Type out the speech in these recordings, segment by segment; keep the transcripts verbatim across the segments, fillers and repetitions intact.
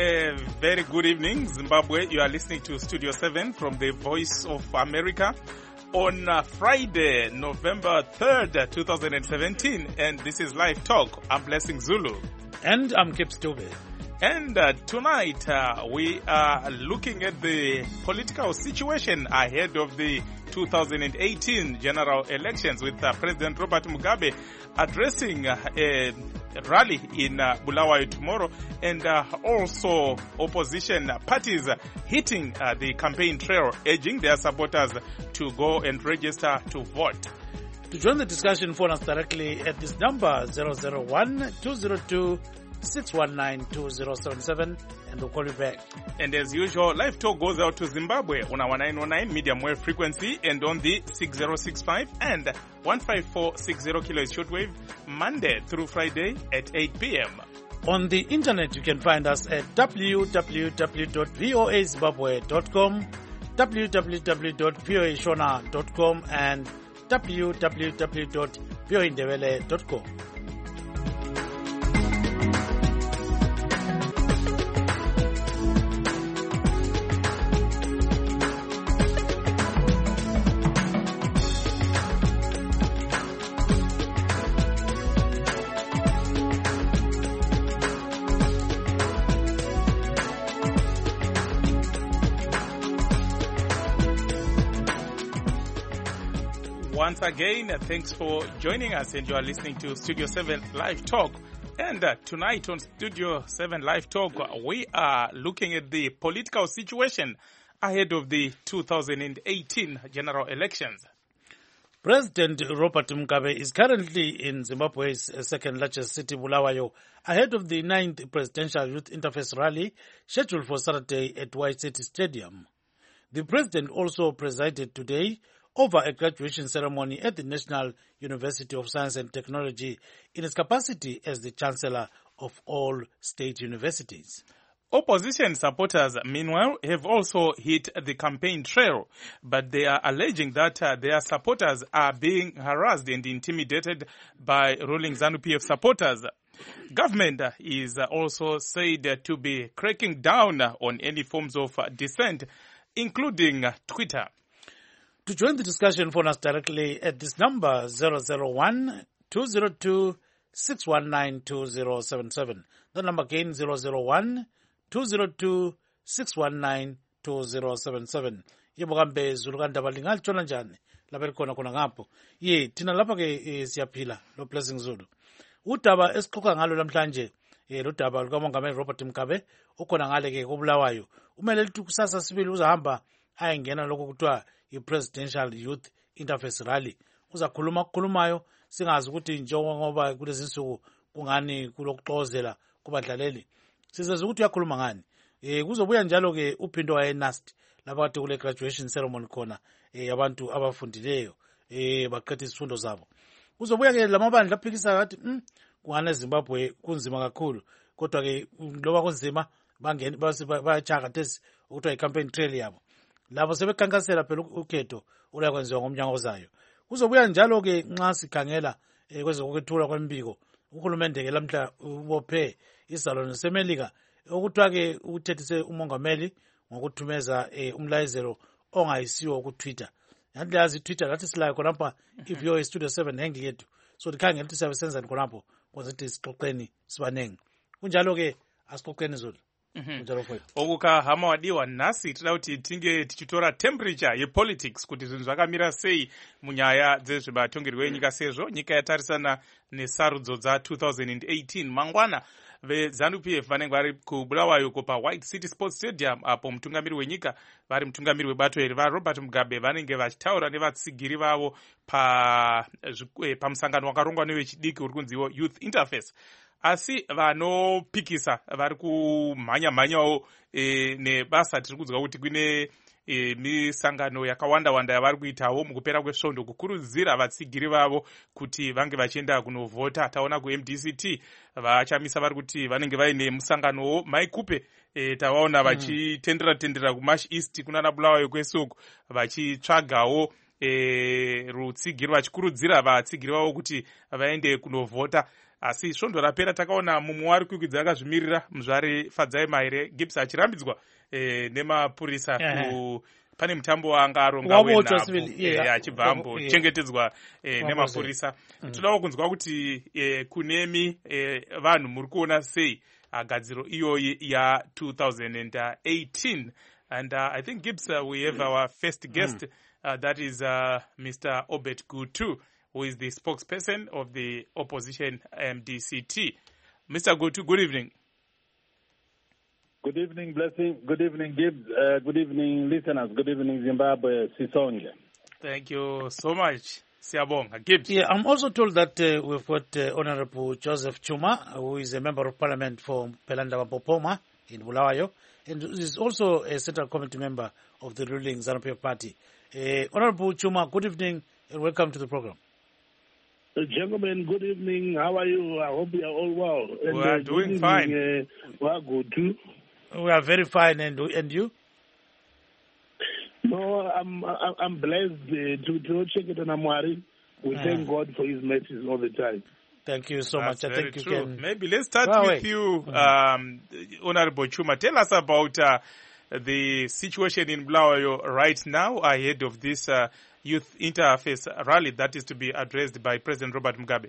A very good evening, Zimbabwe. You are listening to Studio seven from the Voice of America on uh, Friday, November third, twenty seventeen. And this is Live Talk. I'm Blessing Zulu. And I'm Kip Stube. And uh, tonight uh, we are looking at the political situation ahead of the two thousand eighteen general elections, with uh, President Robert Mugabe addressing uh, a rally in uh, Bulawayo tomorrow, and uh, also opposition parties hitting uh, the campaign trail, urging their supporters to go and register to vote. To join the discussion, phone us directly at this number zero zero one, two zero two, six one nine, two zero seven seven, and we'll call you back. And as usual, Live Talk goes out to Zimbabwe on our nine oh nine medium wave frequency and on the six zero six five and one five four six zero kilohertz shortwave, Monday through Friday at eight p.m. On the internet, you can find us at w w w dot voa zimbabwe dot com, w w w dot voa shona dot com, and w w w dot voa ndebele dot com. Once again, thanks for joining us, and you are listening to Studio seven Live Talk. And uh, tonight on Studio seven Live Talk, we are looking at the political situation ahead of the two thousand eighteen general elections. President Robert Mugabe is currently in Zimbabwe's second largest city, Bulawayo, ahead of the ninth Presidential Youth Interface Rally scheduled for Saturday at White City Stadium. The president also presided today over a graduation ceremony at the National University of Science and Technology in its capacity as the Chancellor of all state universities. Opposition supporters, meanwhile, have also hit the campaign trail, but they are alleging that uh, their supporters are being harassed and intimidated by ruling ZANU-P F supporters. Government is also said to be cracking down on any forms of dissent, including Twitter. To join the discussion, phone us directly at this number zero zero one, two zero two, six one nine, two zero seven seven. The number again zero zero one, two zero two, six one nine, two zero seven seven. Yebo kambe Zulu kandaba lingaltshona njani lapha likhona khona ngapho. Ye thina lapha ke siyaphila lo Blessing Zulu. Udaba esixoxa ngalo namhlanje eh lo daba lukaMongameli Robert Mugabe ukhona ngale ke koBulawayo. Umele lithi kusasa sibili uzahamba ayengena lokho kuthiwa i-Presidential Youth Interface Rally. Uzakhuluma kukhulumayo singazi ukuthi njengoba kulezi insuku kungani kulokuxozela kubadlaleli. Sizazi ukuthi uyakhuluma ngani. Eh kuzobuya njalo ke uphindo wayenast lapha kade kule graduation ceremony khona eh abantu abafundileyo eh baqedisa izifundo zabo. Kuzobuya ke lamabandla aphikisa ngathi hm kungani eZimbabwe kunzima kakhulu, kodwa ke loba kunzima bangeni bayachaka tesi ukuthiwa i-campaign trail yabo. Labo sebekhankasela phela ukhetho olakwenziwa ngomnyaka ozayo. Kuzobuya njalo ke nxa sikhangela kwezokuthula kwembiko, uhulumende ke lamhla ubophe isalone semelika ukuthiwa ke ukuthethise umongameli ngokuthumeza umlayezelo ongayisiwo ku Twitter. Yanti yazi Twitter lathi silayo khonapha iVoa Studio seven hengi yethu. So dikhangela ukuthi siyabe senzani khonapho kwenza ukuthi sixoxeni sibanengi. Kunjalo ke asixoxeni Zulu. Okuka hama wadiwa nasi tida kuti tinge tichitora temperature yepolitics kuti zvinhu zvakamira sei munyaya dzezvebatongerwo enyika, sezvo nyika yatarisana nesarudzo dza two thousand eighteen. Mangwana veZANU-P F vanenge vari kuBulawayo pa White City Sports Stadium, apo mutungamiri wenyika vari mutungamiri webato iri vaRobert Mugabe vanenge vachitaura nevatsigiri vavo pa pamusangano wakarongwa nevechidiki uri kunziwo Youth Interface. Asi vanopikisa vari kumhanya-mhanyawo e, nebasa tiri kunzwa kuti kune e, misangano yakawanda wanda yavari kuitawo mukupera kwesvondo kukurudzira vatsigiri vavo kuti vange vachienda kunovhota. Taona kuM D C T vachamisa vari kuti vanenge vaine musanganowo maikupe e, tavaona vachitendera tendera kuMarsh East kunana Bulawayo kwesoko vachitsvagawo e, rutsigiri vachikurudzira vatsigiri vavo kuti vaende kunovhota. asi svondo rapera takaona mumwe wari kukwidza akazvimirira muzvari Fadzai Maire Gibbs achirambidzwa eh, nemapurisa ku pane mutambo waanga aronga wenhabvu achibva ambochengetedzwa nemapurisa. Todawo kunzwa kuti kunemi vanhu muri kuona sei gadziro iyoyi ya two thousand eighteen. And uh, I think Gibbs, uh, we have our first guest, mm. uh, that is uh, Mister Obed Gutu, who is the spokesperson of the opposition M D C T. Mister Gutu, good evening. Good evening, Blessing. Good evening, Gibbs. Uh, good evening, listeners. Good evening, Zimbabwe. Sisonge. Thank you so much, Siabonga. Gibbs. Yeah, I'm also told that uh, we've got uh, Honorable Joseph Chuma, who is a member of parliament for Pelanda Popoma in Bulawayo, and is also a central committee member of the ruling ZANU-P F Party. Uh, Honorable Chuma, good evening and welcome to the program. Uh, gentlemen, good evening. How are you? I hope you are all well. And, we are uh, doing fine. Uh, we are good too. We are very fine, and and you? No, I'm I'm blessed uh, to to check it on Amwari. We uh. thank God for His mercies all the time. Thank you so That's much. I think you true. can. Maybe let's start Go with away. you, um, Honorable Chuma. Tell us about uh, the situation in Bulawayo right now ahead of this uh, youth interface rally that is to be addressed by President Robert Mugabe.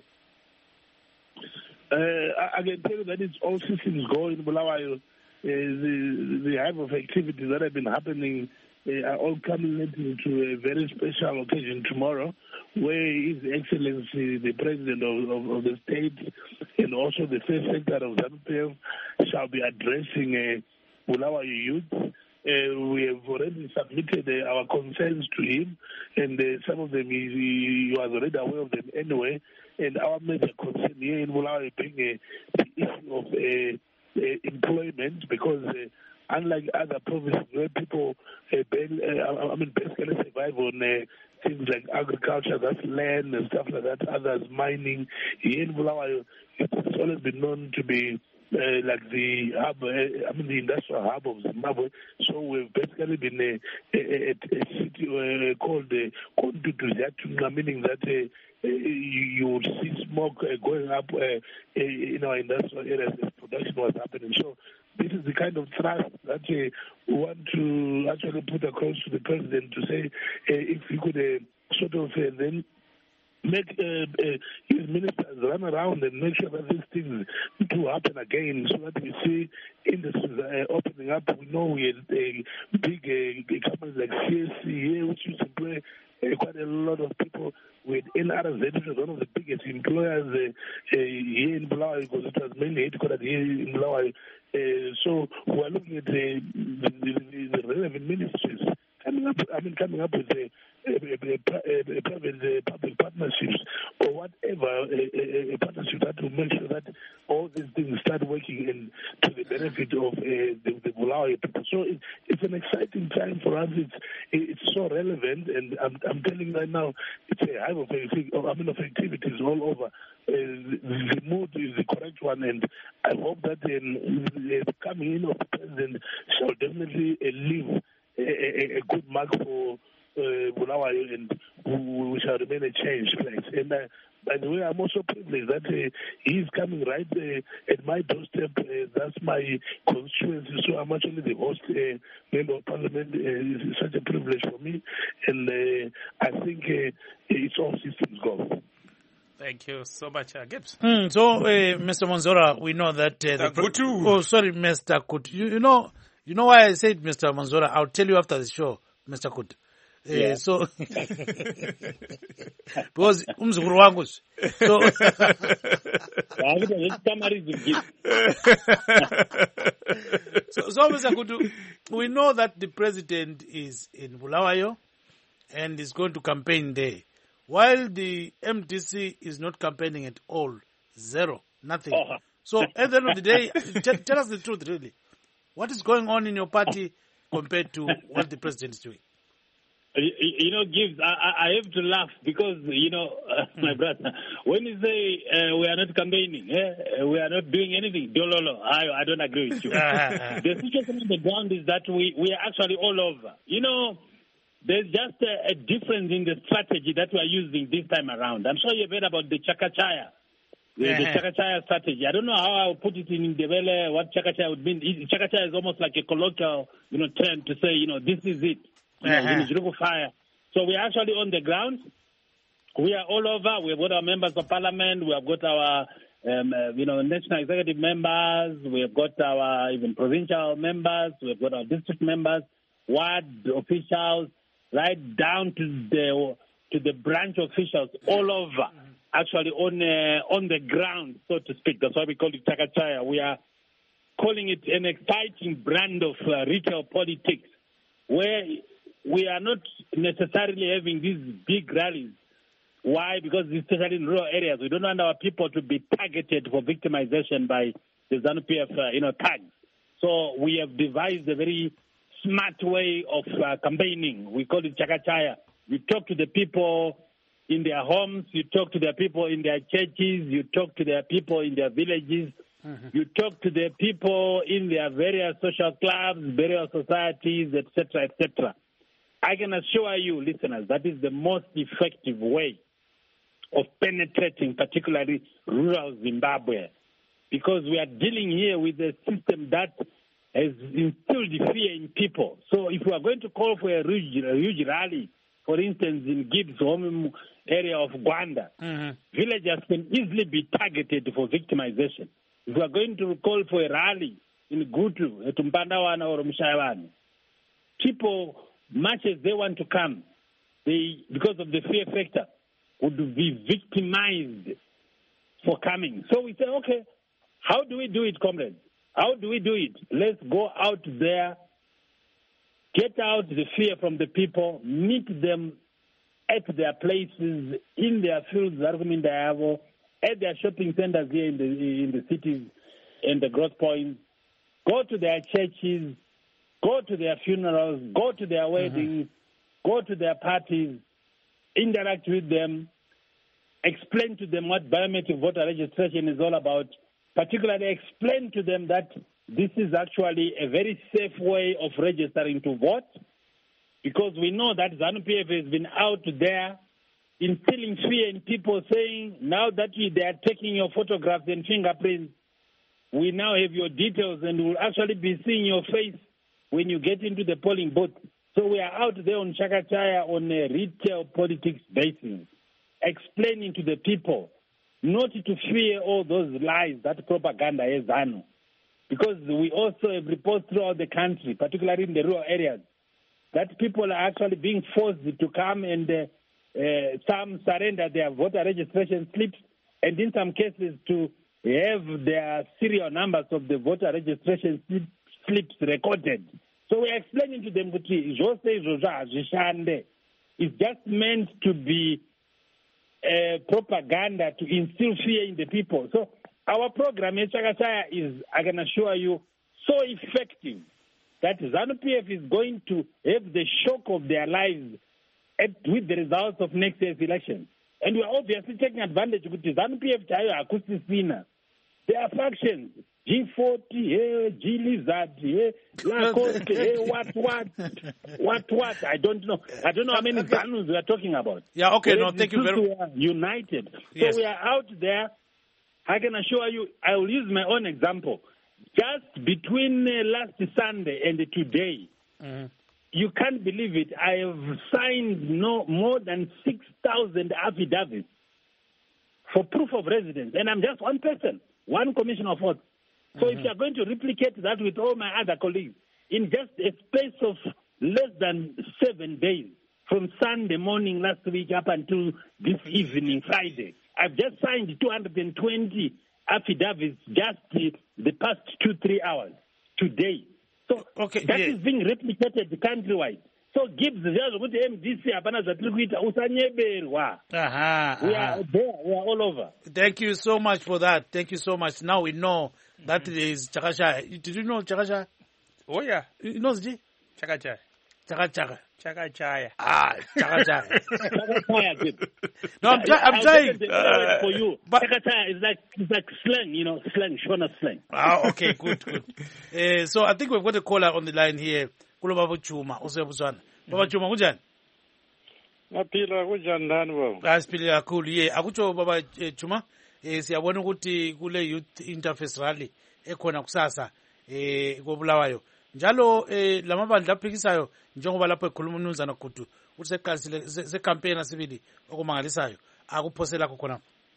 Uh, I, I can tell you that it's all systems go in Bulawayo. Uh, the the type of activities that have been happening uh, are all culminating to a very special occasion tomorrow, where His Excellency, the President of, of, of the state, and also the first sector of ZANU-P F shall be addressing uh, Bulawayo youth. Uh, we have already submitted uh, our concerns to him, and uh, some of them he, he was already aware of them anyway. And our major concern here in Bulawayo being uh, the issue of uh, Uh, employment, because uh, unlike other provinces where people, uh, ben, uh, I mean, basically survive on uh, things like agriculture, that's land and stuff like that, others mining, here in Bulawayo, it's always been known to be uh, like the hub, uh, I mean, the industrial hub of Zimbabwe. So we've basically been a, a, a, a city uh, called uh, Kontutuziatunga, meaning that uh, Uh, you, you will see smoke uh, going up uh, uh, in our industrial areas as production was happening. So this is the kind of thrust that uh, we want to actually put across to the president to say uh, if he could uh, sort of uh, then make uh, uh, his ministers run around and make sure that these things do happen again, so that we see industries uh, opening up. We know we had uh, big uh, companies like C S C here, which used to employ uh, quite a lot of people. With N R Z, which was one of the biggest employers uh, uh, here in Bulawayo, because it was mainly headquartered here in Bulawayo. Uh, so we are looking at uh, the, the, the relevant ministries coming up. I mean, coming up with a, a, a, a, a private uh, public partnerships or whatever a, a, a partnership that will make sure that all these things start working and to the benefit of uh, the, the Bulawayo people. So it, it's an exciting time for us. It's it's so relevant, and I'm, I'm telling you right now, it's a hive of, I mean, of activities all over. Uh, the mood is the correct one, and I hope that um, the coming in of the president shall definitely uh, leave a, a, a good mark for uh, Bulawayo, and we shall remain a changed place. And uh, by the way, I'm also privileged that uh, he is coming right uh, at my doorstep. Uh, that's my constituency, so I'm actually the host uh, member of parliament. Uh, it's such a privilege for me, and uh, I think uh, it's all systems go. Thank you so much, uh, Gibbs. Mm, so, uh, Mister Manzora, we know that. Uh, the Gutu. Oh, sorry, Mister Kut. You, you know, you know why I said Mister Manzora. I'll tell you after the show, Mister Kut. Uh, yeah. So, because umzukuru wangu. So, so, so Mister Kutu, we know that the president is in Bulawayo and is going to campaign there, while the M D C is not campaigning at all. Zero, nothing. Oh. So at the end of the day, tell, tell us the truth, really. What is going on in your party compared to what the president is doing? You know, Gibbs, I, I have to laugh because, you know, uh, my brother, when you say uh, we are not campaigning, eh, we are not doing anything, Dololo, I, I don't agree with you. The situation on the ground is that we, we are actually all over. You know, there's just a, a difference in the strategy that we are using this time around. I'm sure you've heard about the Chakachaya. the, Uh-huh. the Chakachaya strategy. I don't know how I would put it in Ndebele, what Chakachaya would mean. It- Chakachaya is almost like a colloquial, you know, term to say, you know, this is it. You know, Uh-huh. Zinujurugu fire. So we're actually on the ground. We are all over. We've got our members of parliament. We have got our, um, uh, you know, national executive members. We have got our even provincial members. We have got our district members, ward officials, right down to the to the branch officials all over. Actually, on uh, on the ground, so to speak. That's why we call it Chakachaya. We are calling it an exciting brand of uh, retail politics, where we are not necessarily having these big rallies. Why? Because especially in rural areas, we don't want our people to be targeted for victimization by the ZANU-P F, uh, you know, tags. So we have devised a very smart way of uh, campaigning. We call it Chakachaya. You talk to the people in their homes, you talk to their people in their churches, you talk to their people in their villages, mm-hmm. you talk to the people in their various social clubs, various societies, et cetera, et cetera. I can assure you, listeners, that is the most effective way of penetrating, particularly rural Zimbabwe, because we are dealing here with a system that has instilled fear in people. So if we are going to call for a huge, a huge rally, for instance, in Gibbs home area of Gwanda, mm-hmm. villagers can easily be targeted for victimization. If we are going to call for a rally in Gutu, Tumpandawana or Mshayavani, people, much as they want to come, they, because of the fear factor, would be victimized for coming. So we say, okay, how do we do it, comrades? How do we do it? Let's go out there, get out the fear from the people, meet them at their places, in their fields, at their shopping centers here in the in the cities and the growth points, go to their churches, go to their funerals, go to their weddings, mm-hmm. go to their parties, interact with them, explain to them what biometric voter registration is all about, particularly explain to them that this is actually a very safe way of registering to vote, because we know that ZANU-P F has been out there instilling fear in people, saying now that they are taking your photographs and fingerprints, we now have your details and we'll actually be seeing your face when you get into the polling booth. So we are out there on Chakachaya on a retail politics basis, explaining to the people not to fear all those lies that propaganda is ZANU. Because we also have reports throughout the country, particularly in the rural areas, that people are actually being forced to come and uh, uh, some surrender their voter registration slips, and in some cases to have their serial numbers of the voter registration slips recorded. So we are explaining to them that it's just meant to be uh, propaganda to instill fear in the people. So our program in Chakachaya is, I can assure you, so effective that ZANU-P F is going to have the shock of their lives at, with the results of next year's election. And we are obviously taking advantage of ZANU-P F. There are factions, G forty, eh, G Lizard, eh, Lacoste, eh, what, what, what, what, I don't know. I don't know how many ZANUs we are talking about. Yeah, okay, no, thank you very much. United. Yes. So we are out there. I can assure you, I will use my own example. Just between uh, last Sunday and today, mm-hmm. you can't believe it, I have signed no more than six thousand affidavits for proof of residence. And I'm just one person, one commissioner of oath. So mm-hmm. if you're going to replicate that with all my other colleagues, in just a space of less than seven days, from Sunday morning last week up until this evening, Friday, I've just signed two hundred twenty affidavits just the, the past two, three hours today. So okay, that yeah. is being replicated countrywide. So Gibbs, M D C, uh-huh, we uh-huh. are there, we are all over. Thank you so much for that. Thank you so much. Now we know that mm-hmm. is Chakachaya. Did you know Chakachaya? Oh, yeah. You know Zji? Chakachaya. Chakachaya. Chakachaya. Ah, Chakachaya. Chakachaya. No, I'm, tra- I'm trying. Uh, for you. But Chakachaya is like, it's like slang, you know, slang, Shona slang. Ah, okay, good, good. Uh, so I think we've got a caller on the line here. Kulo Baba Chuma, usebuzwana. Baba Chuma, kunjani? Ngaphila kunjani nani baba? Asiphila kakhulu ye. Akutsho Baba Chuma, eh siyabona ukuthi kule youth interface rally ekhona kusasa eh koBulawayo njalo eh lamabandla aphikisayo njengoba lapho ekhuluma uMnumzana Gudu uthi seqalisile secampaign asibili okumangalisayo akuphosela khona.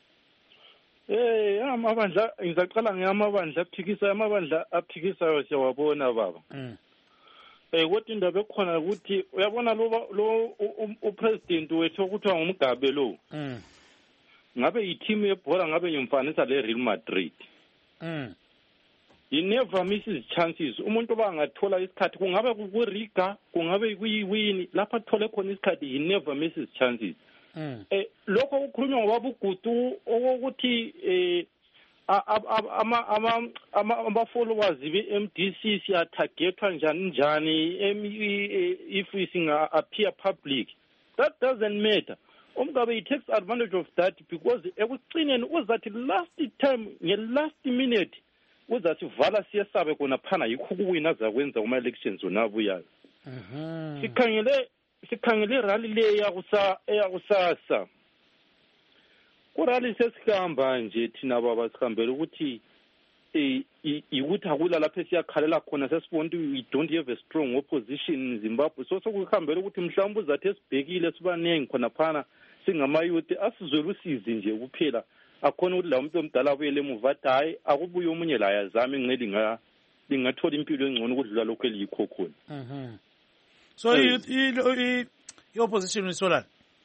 Eh amabandla ngizaqala ngamabandla aphikisayo amabandla aphikisayo siyawabona baba. Mm. Eh kodwa indaba ekhona ukuthi uyabona lo lo upresident wethu okuthiwa ngumgabe lo. Mm. Ngabe i-team yebhola ngabe yimfanisa le Real Madrid. Mm. He never misses chances. Umuntu obangathola isikhathi kungabe kuRiga kungabe kuyiwini lapha athole khona isikhathi he never misses chances. Mm. Eh lokho ukukhulunywa ngobaba uGudu ukuthi eh ama ama ama followers be-M D C siya targetwa njani njani if we singa appear public, that doesn't matter. Umgabe he takes advantage of that because ekucineni uzathi last time nge last minute uzathi vala siyasabe kona phana yikho kuwina zakwenza uma elections onabuyayo. Mhm. Sikhangele sikhangele rally le yakusa eyakusasa. Kurali sesikhamba nje thina baba sikhambela ukuthi eh ukuthi akula lapha siyakhalela khona sesibona ukuthi we don't have a strong opposition in Zimbabwe, so sokukhambela ukuthi mhlawumbe uzathi esibhekile sibanengi khona phana singamayuthi asizwele usizi nje kuphela akhona ukuthi la umuntu omdala abuyele emuva hayi akubuye omunye la yazama inqeli nga lingathola impilo engcono ukudlula lokho elikho khona. Mhm. So i opposition isolana.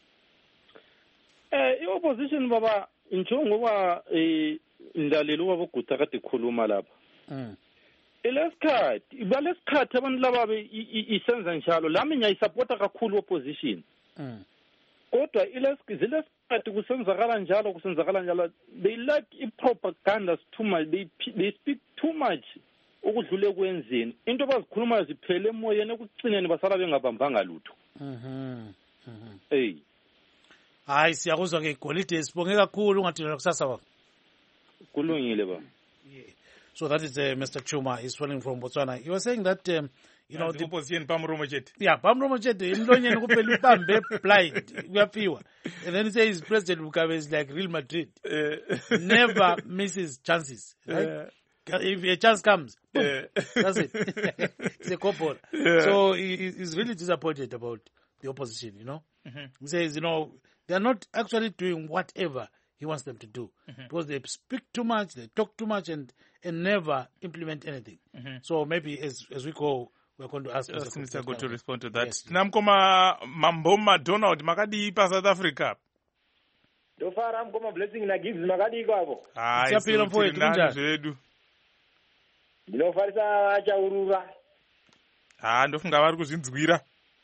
Eh i-opposition baba njengoba eh indalelo wabo Gudu kade khuluma lapha. Mhm. Elesikhathi ibalesikhathi abantu laba isenza njalo lami ngiyayisupporta kakhulu opposition. Mhm. Kodwa ilesikhathi kusenzakala njalo kusenzakala njalo they like i-propaganda too much, they, they speak too much ukudlule kwenzeni into bazikhuluma ziphele emoyeni ekucineni basala bengabambanga lutho. Mhm. Mhm. Hey. Hayi siyakuzwa ke igolide sibonge kakhulu ungathina kusasa baba. Kulungile baba. So that is uh, Mister Chuma is calling from Botswana. You were saying that um, you know the opposition Pamromo Jet. Yeah, Pamromo Jet imlonyeni kuphela ibambe blind kuyafiwa. And then he says President Mugabe is like Real Madrid. Never misses chances, right? Uh, if a chance comes, boom, uh, that's it. It's a couple. Yeah. So he, he's really disappointed about the opposition, you know. Mm-hmm. He says, you know, they're not actually doing whatever he wants them to do, mm-hmm. because they speak too much, they talk too much, and, and never implement anything. Mm-hmm. So maybe as as we go, we're going to ask yes, Mister Good to respond to that. Yes. Namkoma Mamboma Donald Makadi pa South Africa. Do fara mkoma blessing na gives Makadi kwabo. Ah, siyapila mfowethu kunjani? Ndinofarisa achaurura. Ah, ndofunga vari kuzvinzwira.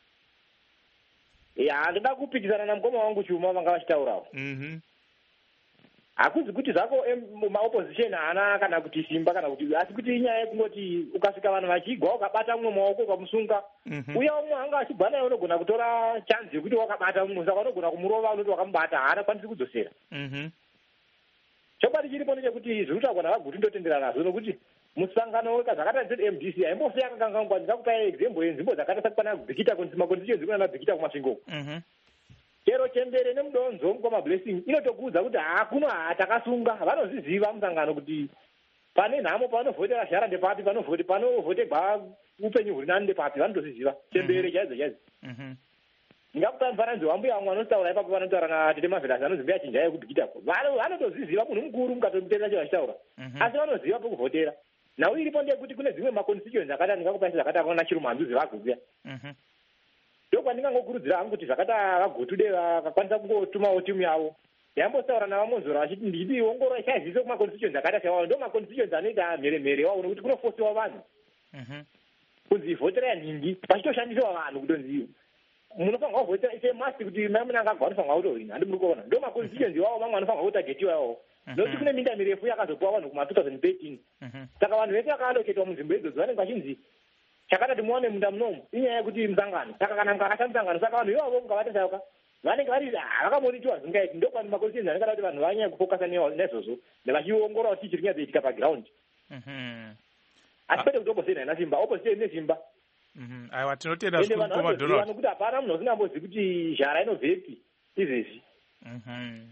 Ya, ndoda kupikisana na mkoma wangu Chuma vanga vachitaurawo. Mhm. Akuzi kuti zvako ma opposition ana kana kuti simba kana kuti asi kuti inyaya yekungoti ukasika vanhu vachigwa ukabata mumwe maoko ukamusunga uya umwe anga achigwa naye unogona kutora chance yekuti wakabata mumwe saka unogona kumurova unoti wakamubata haana kwanisi kudzosera. Mhm. Chokwadi chiripo ndechekuti zvirutaurwa navagutu ndotendera nazvo nokuti musangano weka zvakaita Z M D C haimbofi yakakangangwa. Ndikakupa example yenzvimbo dzakaita sakwana Bhikita makonstituency kuna Bhikita kumasvingo. Mhm. Chero chembere nemudonzo mukoma blessing inotokuudza kuti hakuno hatakasunga vanozviziva musangano kuti pane nhamo panovhotera zhara ndepapi panovhote panovhotegwa upenyu huri nani ndepapi vanotozviziva chembere chaidzo chaidzo. Ndingakupa mufananidzo wambuya vamwe vanotaura ipapo vanotaura natete Mavhelasi anozimbeya chinja yekubhikitako vanotozviziva munhu mukuru mukatomuteerera chinhu vachitaura asi vanoziva pokuvhotera. Nhau iripo ndeyekuti kune dzimwe maconstituency akati ndingakupa zvakati akona Chirumanzuzi vaguya. Ndokwandikangokurudzira hangu kuti zvakata vagutude vakakwanisa kungotumawo timu yavo yambotaura navamonzora vachiti ndidi ongorora chaizvise kumaconstituency akata sewawo ndo maconstituency anoita mheremhere wawo nokuti kunofosiwa vanhu kunzi vhotera yaningi vachitoshandisewa vanhu kutonzi munofanirwa kuvhotera ise masti kuti mai munangagwa anofanirwa kutohina handi muri kuona ndo maconstituency wavo mamwe anofanirwa kutagetiwa iwavo nokuti kune minda mirefu yakazopuwa vanhu kuma two thousand thirteen saka vanhu vese vakaaloketwa munzvimbo idzodzo vanenge vachinzi chakatati muone munda munomu inyaya yekuti musangano saka kana mukakasha musangano saka vanhu ivavo mukavatasauka vanenge vari vakamonitiva zvingaiti ndokwani makonstituency anenge ada kuti vanhu vanyanya kufokasa nezvozvo nevachiongorora kuti chiri kunyadzoitika pagiraundi asi kwete kuti opposition haina simba opposition ine simba. Aiwa tinotenda zvikuru kumadonald nokuti hapana munhu usingambozivi kuti zhara inobvepi izvezvi.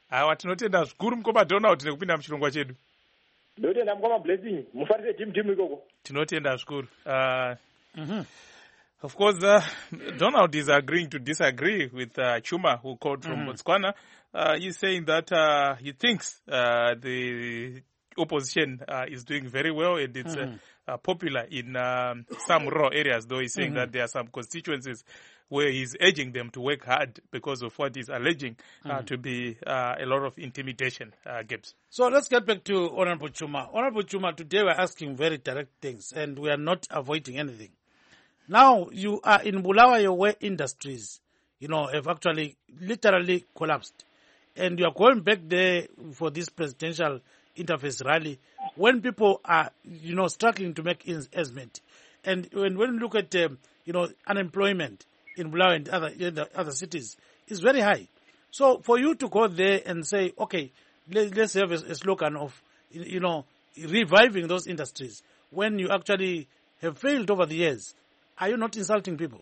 Hawa tinotenda zvikuru mukoma Donald nekupinda muchirongwa chedu. Ndotenda mukoma Blessing, mufarire team team ikoko. Tinotenda zvikuru. Uh, mm-hmm. Of course, uh, Donald is agreeing to disagree with uh, Chuma, who called from mm-hmm. Botswana. Uh, he's saying that uh, he thinks uh, the opposition uh, is doing very well and it's mm-hmm. uh, uh, popular in um, some rural areas, though he's saying mm-hmm. that there are some constituencies where he's urging them to work hard because of what he's alleging uh, mm-hmm. to be uh, a lot of intimidation, uh, Gibbs. So let's get back to Honorable Chuma. Honorable Chuma, today we're asking very direct things and we are not avoiding anything. Now you are in Bulawayo where industries, you know, have actually literally collapsed. And you are going back there for this presidential interface rally when people are, you know, struggling to make ends meet. And when, when you look at, um, you know, unemployment in Bulawayo and other, in the other cities, is very high. So for you to go there and say, okay, let, let's have a, a slogan of, you know, reviving those industries when you actually have failed over the years, are you not insulting people?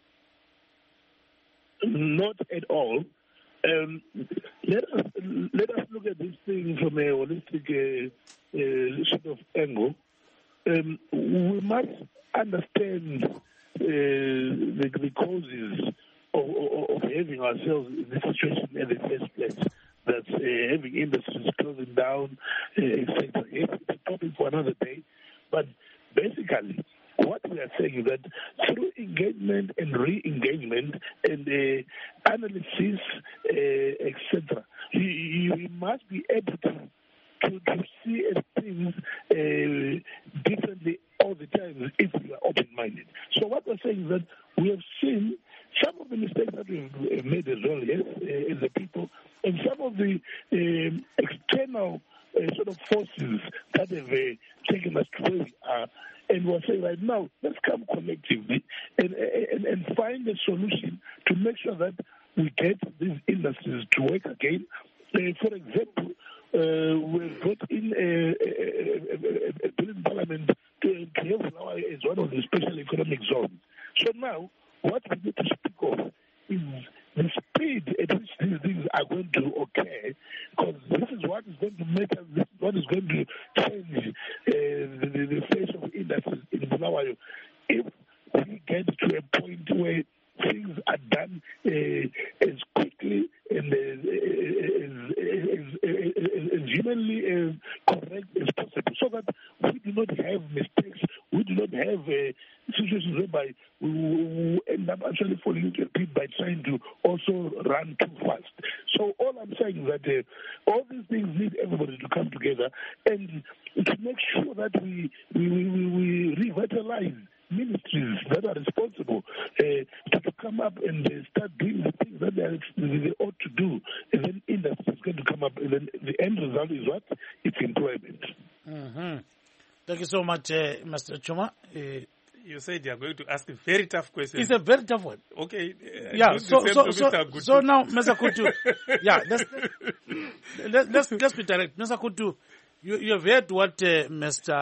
Not at all. Um, let us let us look at this thing from a holistic uh, uh, sort of angle. Um, we must understand uh, the, the causes of, of, of having ourselves in this situation in the first place. That's uh, having industries closing down, uh, et cetera. It's a topic for another day, but basically, what we are saying is that through engagement and re-engagement and uh, analysis, uh, et cetera, you, you must be able to to, to see things uh, differently all the time if you are open-minded. So what we're saying is that we have seen some of the mistakes that we've made as well, yes, uh, as a people, and some of the um, external uh, sort of forces that have uh, taken us to where we are. And we're saying right now, let's come collectively and, and, and find a solution to make sure that we get these industries to work again. Uh, for example, uh, we've got in a, a, a, a bill in Parliament to, to have Bulawayo as one of the special economic zones. So now, what we need to speak of is the speed at which these things are going to occur, because this is what is going to make us, this is what is going to change uh, the, the, the face of industries in Bulawayo. If we get to a point where things are done uh, as quickly and as, as, as, as, as humanly uh, correct as possible, so that we do not have mistakes, we do not have uh, situations whereby we will end up actually falling into a pit by trying to also run too fast. So all I'm saying is that uh, all these things need everybody to come together and to make sure that we we, we, we revitalize ministries that are responsible uh, to, to come up and uh, start doing the things that they, they ought to do, and then industry is going to come up, and then the end result is what? It's employment. Mm-hmm. Thank you so much, uh, Mister Chuma. Uh, you said you are going to ask a very tough question. It's a very tough one. Okay. Uh, yeah. So, so, so, so now, Mister Kutu, yeah, let's, let's let's let's be direct, Mister Kutu. You you have heard what uh, Mister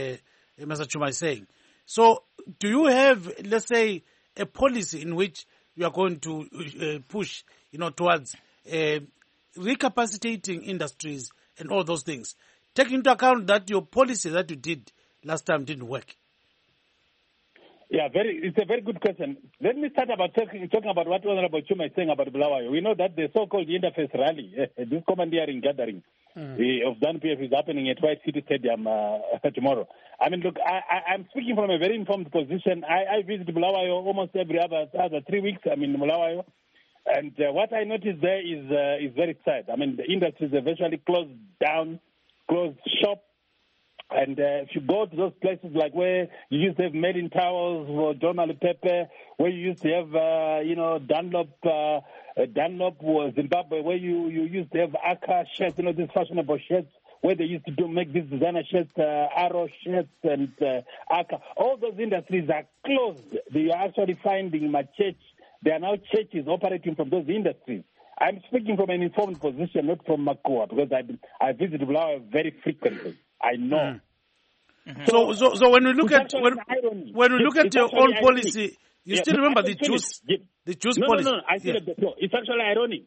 Uh, Mister Chuma is saying. So, do you have, let's say, a policy in which you are going to uh, push, you know, towards uh, recapacitating industries and all those things, taking into account that your policy that you did last time didn't work? Yeah, very. It's a very good question. Let me start about talking, talking about what Honorable Chuma is saying about Bulawayo. We know that the so-called interface rally, uh, this commandeering gathering mm. uh, of ZANU-P F is happening at White City Stadium uh, tomorrow. I mean, look, I, I, I'm speaking from a very informed position. I, I visit Bulawayo almost every other, other three weeks. I'm in Bulawayo. And uh, what I noticed there is uh, is very sad. I mean, the industries have virtually closed down, closed shop. And uh, if you go to those places like where you used to have Made in Towels or Donald Pepe, where you used to have, uh, you know, Dunlop, uh, Dunlop or Zimbabwe, where you, you used to have Aka shirts, you know, these fashionable shirts, where they used to do make these designer shirts, uh, Arrow shirts and uh, Aka. All those industries are closed. They are actually finding my church. There are now churches operating from those industries. I'm speaking from an informed position, not from Makua, because I I visit Bulawayo very frequently. I know. Mm. Mm-hmm. So, so, so when we look at when, when we look it's, at your own policy, you yeah, still remember the choose the choose no, policy. No, no, no. I yeah. the, no. It's actually ironic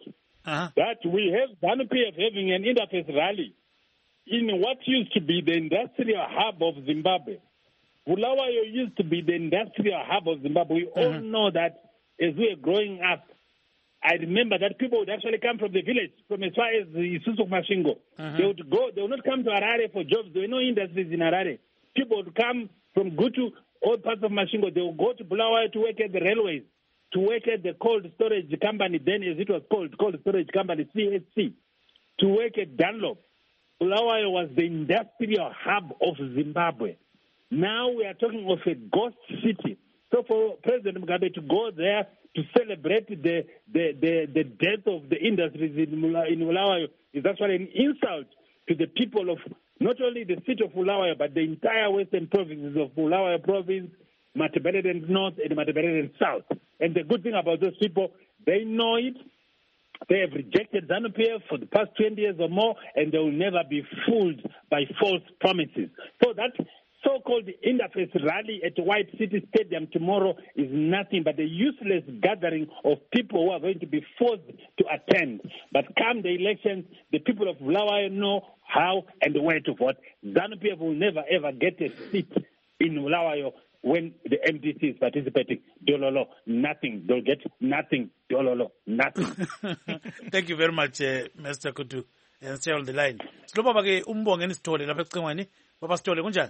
uh-huh. that we have ZANU-P F having an interface rally in what used to be the industrial hub of Zimbabwe. Bulawayo used to be the industrial hub of Zimbabwe. We all Mm-hmm. know that as we were growing up, I remember that people would actually come from the village, from as far as Isusu Mashingo. Mm-hmm. They would go, they would not come to Harare for jobs. There were no industries in Harare. People would come from Gutu, all parts of Mashingo. They would go to Bulawayo to work at the railways, to work at the cold storage company, then as it was called, cold storage company, C H C, to work at Dunlop. Bulawayo was the industrial hub of Zimbabwe. Now we are talking of a ghost city. So for President Mugabe to go there to celebrate the the, the, the death of the industries in, Mula, in Bulawayo is actually an insult to the people of not only the city of Bulawayo, but the entire western provinces of Bulawayo province, Matabeleland North and Matabeleland South. And the good thing about those people, they know it. They have rejected ZANU-P F for the past twenty years or more, and they will never be fooled by false promises. So that so-called interface rally at White City Stadium tomorrow is nothing but a useless gathering of people who are going to be forced to attend. But come the elections, the people of Bulawayo know how and where to vote. ZANU-P F will never ever get a seat in Bulawayo when the M D C is participating. Dololo, nothing. They'll get nothing. Dololo, nothing. Thank you very much, uh, Mister Kutu. And stay on the line. Sloba ke umbongeni Sithole lapha ecingweni. Baba Sithole kunjani?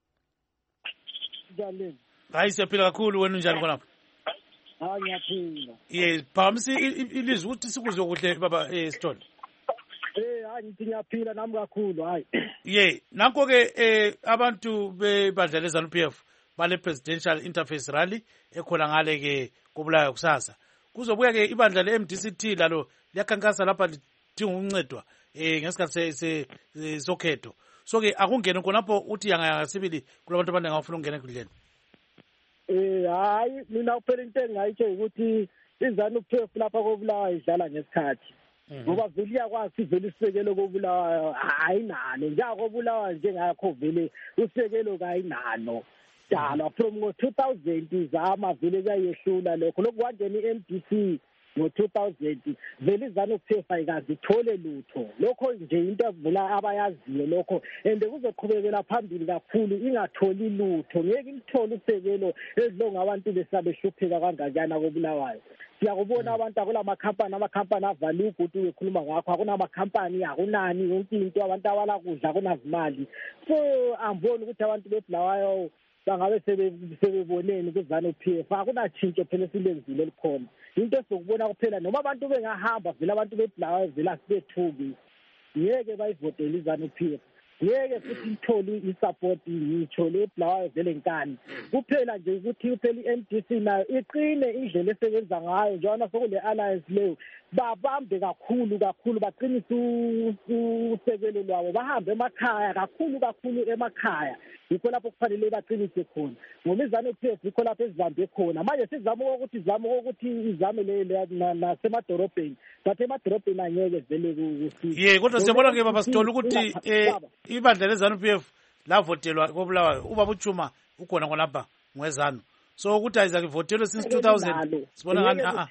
Njani? Hayi siyaphila kakhulu wena unjani khona? Hayi ngiyaphila. Yes, phamsi ilizwe ukuthi sikuzwe kuhle baba eh Sithole. Eh hayi ngithi ngiyaphila nami kakhulu hayi. Yeah, nanko ke eh abantu bebandla leZANU-P F bale presidential interface rally ekhona ngale ke kubulayo kusasa. Kuzobuya ke ibandla le-M D C T lalo liyakhankasa lapha lidinga ukuncedwa eh ngesikhathi se sokhetho. So ke akungene khonapho uthi yanga sibili kulabantu abaningi abafuna ukungena ekudleni. Eh hayi mina kuphela into engayitsho ukuthi iZANU-P F lapha kobulawayo idlala ngesikhathi. Ngoba vele iyakwazi vele isekelo kobulawayo ayinalo njengakobulawayo njengakho vele usekelo kayinalo. Dala from ngo two thousand izama vele kayehlula lokho lokwangena i-M D C ngo two thousand vele iZANU-P F ayikazi ithole lutho lokho nje into vela abayaziyo lokho and kuzoqhubekela phambili kakhulu ingatholi lutho ngeke ilithole usekelo ezilonga abantu besabeshupheka kangakana kobulawayo. Siyakubona abantu akulama company amakhampani avale ugutu ekhuluma ngakho akunama company akunani yonke into abantu abala kudla kunazimali. So amboni ukuthi abantu bebulawayo bangabe sebeboneni kuZANU-P F akunatshintsho phela silenzile likhona into esokubona kuphela noma abantu bengahamba vele abantu bebulawayo vela sibethuki ngeke bayivotele iZANU-P F ngeke futhi ithole isupport ngitsho lebulawayo vele nkani kuphela nje ukuthi uphela i-M D C nayo iqine indlela esebenza ngayo njalo sokule alliance leyo babambe kakhulu kakhulu baqinise usekelo lwabo bahambe emakhaya kakhulu kakhulu emakhaya yikho lapho kufanele baqinise khona ngoba iZANU-P F yikho lapho ezibambe khona manje sizama ukuthi izame ukuthi izame le nasemadorobheni but emadorobheni angeke vele kusize. Yeah, kodwa siyabona ke baba Sithole ukuthi eh ibandla leZANU-P F lavotelwa kobulawayo ubaba uChuma ukhona khonapha ngwezanu so ukuthi ayizake votelwe since two thousand sibona ngani a a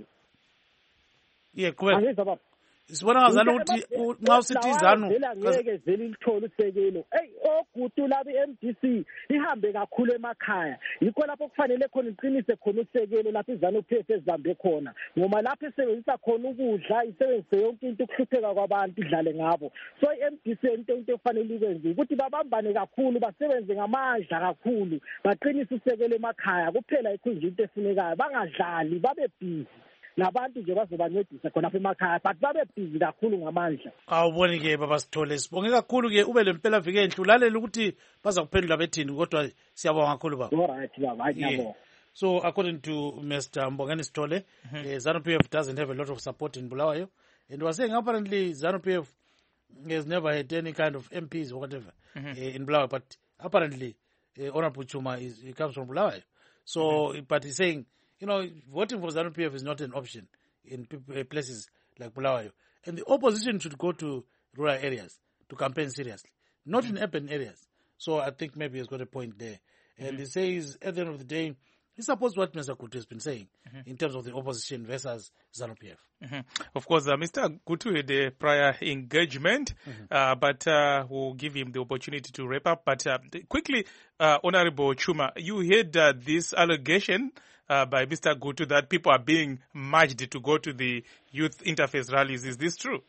yeah qhubeka sibona ngazana ukuthi nxa usithi iZANU ngeke vele ilithole usekelo hey ogutu labi i-M D C ihambe kakhulu emakhaya yikho lapho kufanele khona iqinise khona usekelo lapho iZANU-P F ezibambe khona ngoba lapho isebenzisa khona ukudla isebenzise yonke into ukuhlupheka kwabantu idlale ngabo so i-M D C into into efanele ikwenze ukuthi babambane kakhulu basebenze ngamandla kakhulu baqinise usekelo emakhaya kuphela ikhunje into efunekayo bangadlali babe busy nabantu nje bazobancedisa khona apha emakhaya but babe busy kakhulu ngamandla. Awuboni ke baba Sithole sibonge kakhulu ke ube lempela viki enhle ulalela ukuthi baza kuphendula bethini kodwa siyabonga kakhulu baba. All right baba ngiyabonga. So according to Mister Mbongeni Sithole, mm-hmm. uh, ZANU-P F doesn't have a lot of support in Bulawayo and was saying apparently ZANU-P F has never had any kind of M Ps or whatever mm-hmm. uh, in Bulawayo but apparently uh, Honorable Chuma is he comes from Bulawayo so mm-hmm. but he's saying you know, voting for ZANU-P F is not an option in places like Bulawayo. And the opposition should go to rural areas to campaign seriously, not mm-hmm. in urban areas. So I think maybe he's got a point there. And mm-hmm. he says, at the end of the day, He supports what Mister Gutu has been saying mm-hmm. in terms of the opposition versus ZANU-P F. Mm-hmm. Of course, uh, Mister Gutu had a prior engagement, mm-hmm. uh, but uh, we'll give him the opportunity to wrap up. But uh, quickly, uh, Honorable Chuma, you heard uh, this allegation uh, by Mister Gutu that people are being merged to go to the youth interface rallies. Is this true?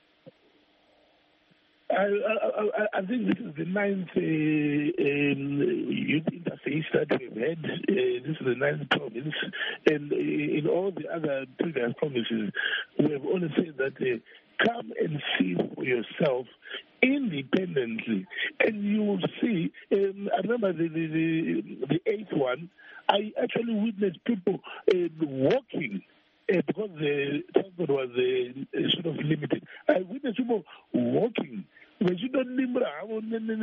I, I, I think this is the ninth uh, um, youth interface that we've had. Uh, this is the ninth province. And uh, in all the other previous provinces, we have only said that uh, come and see for yourself independently. And you will see, um, I remember the, the, the, the eighth one, I actually witnessed people uh, walking uh, because the transport was uh, sort of limited. I witnessed people walking. There was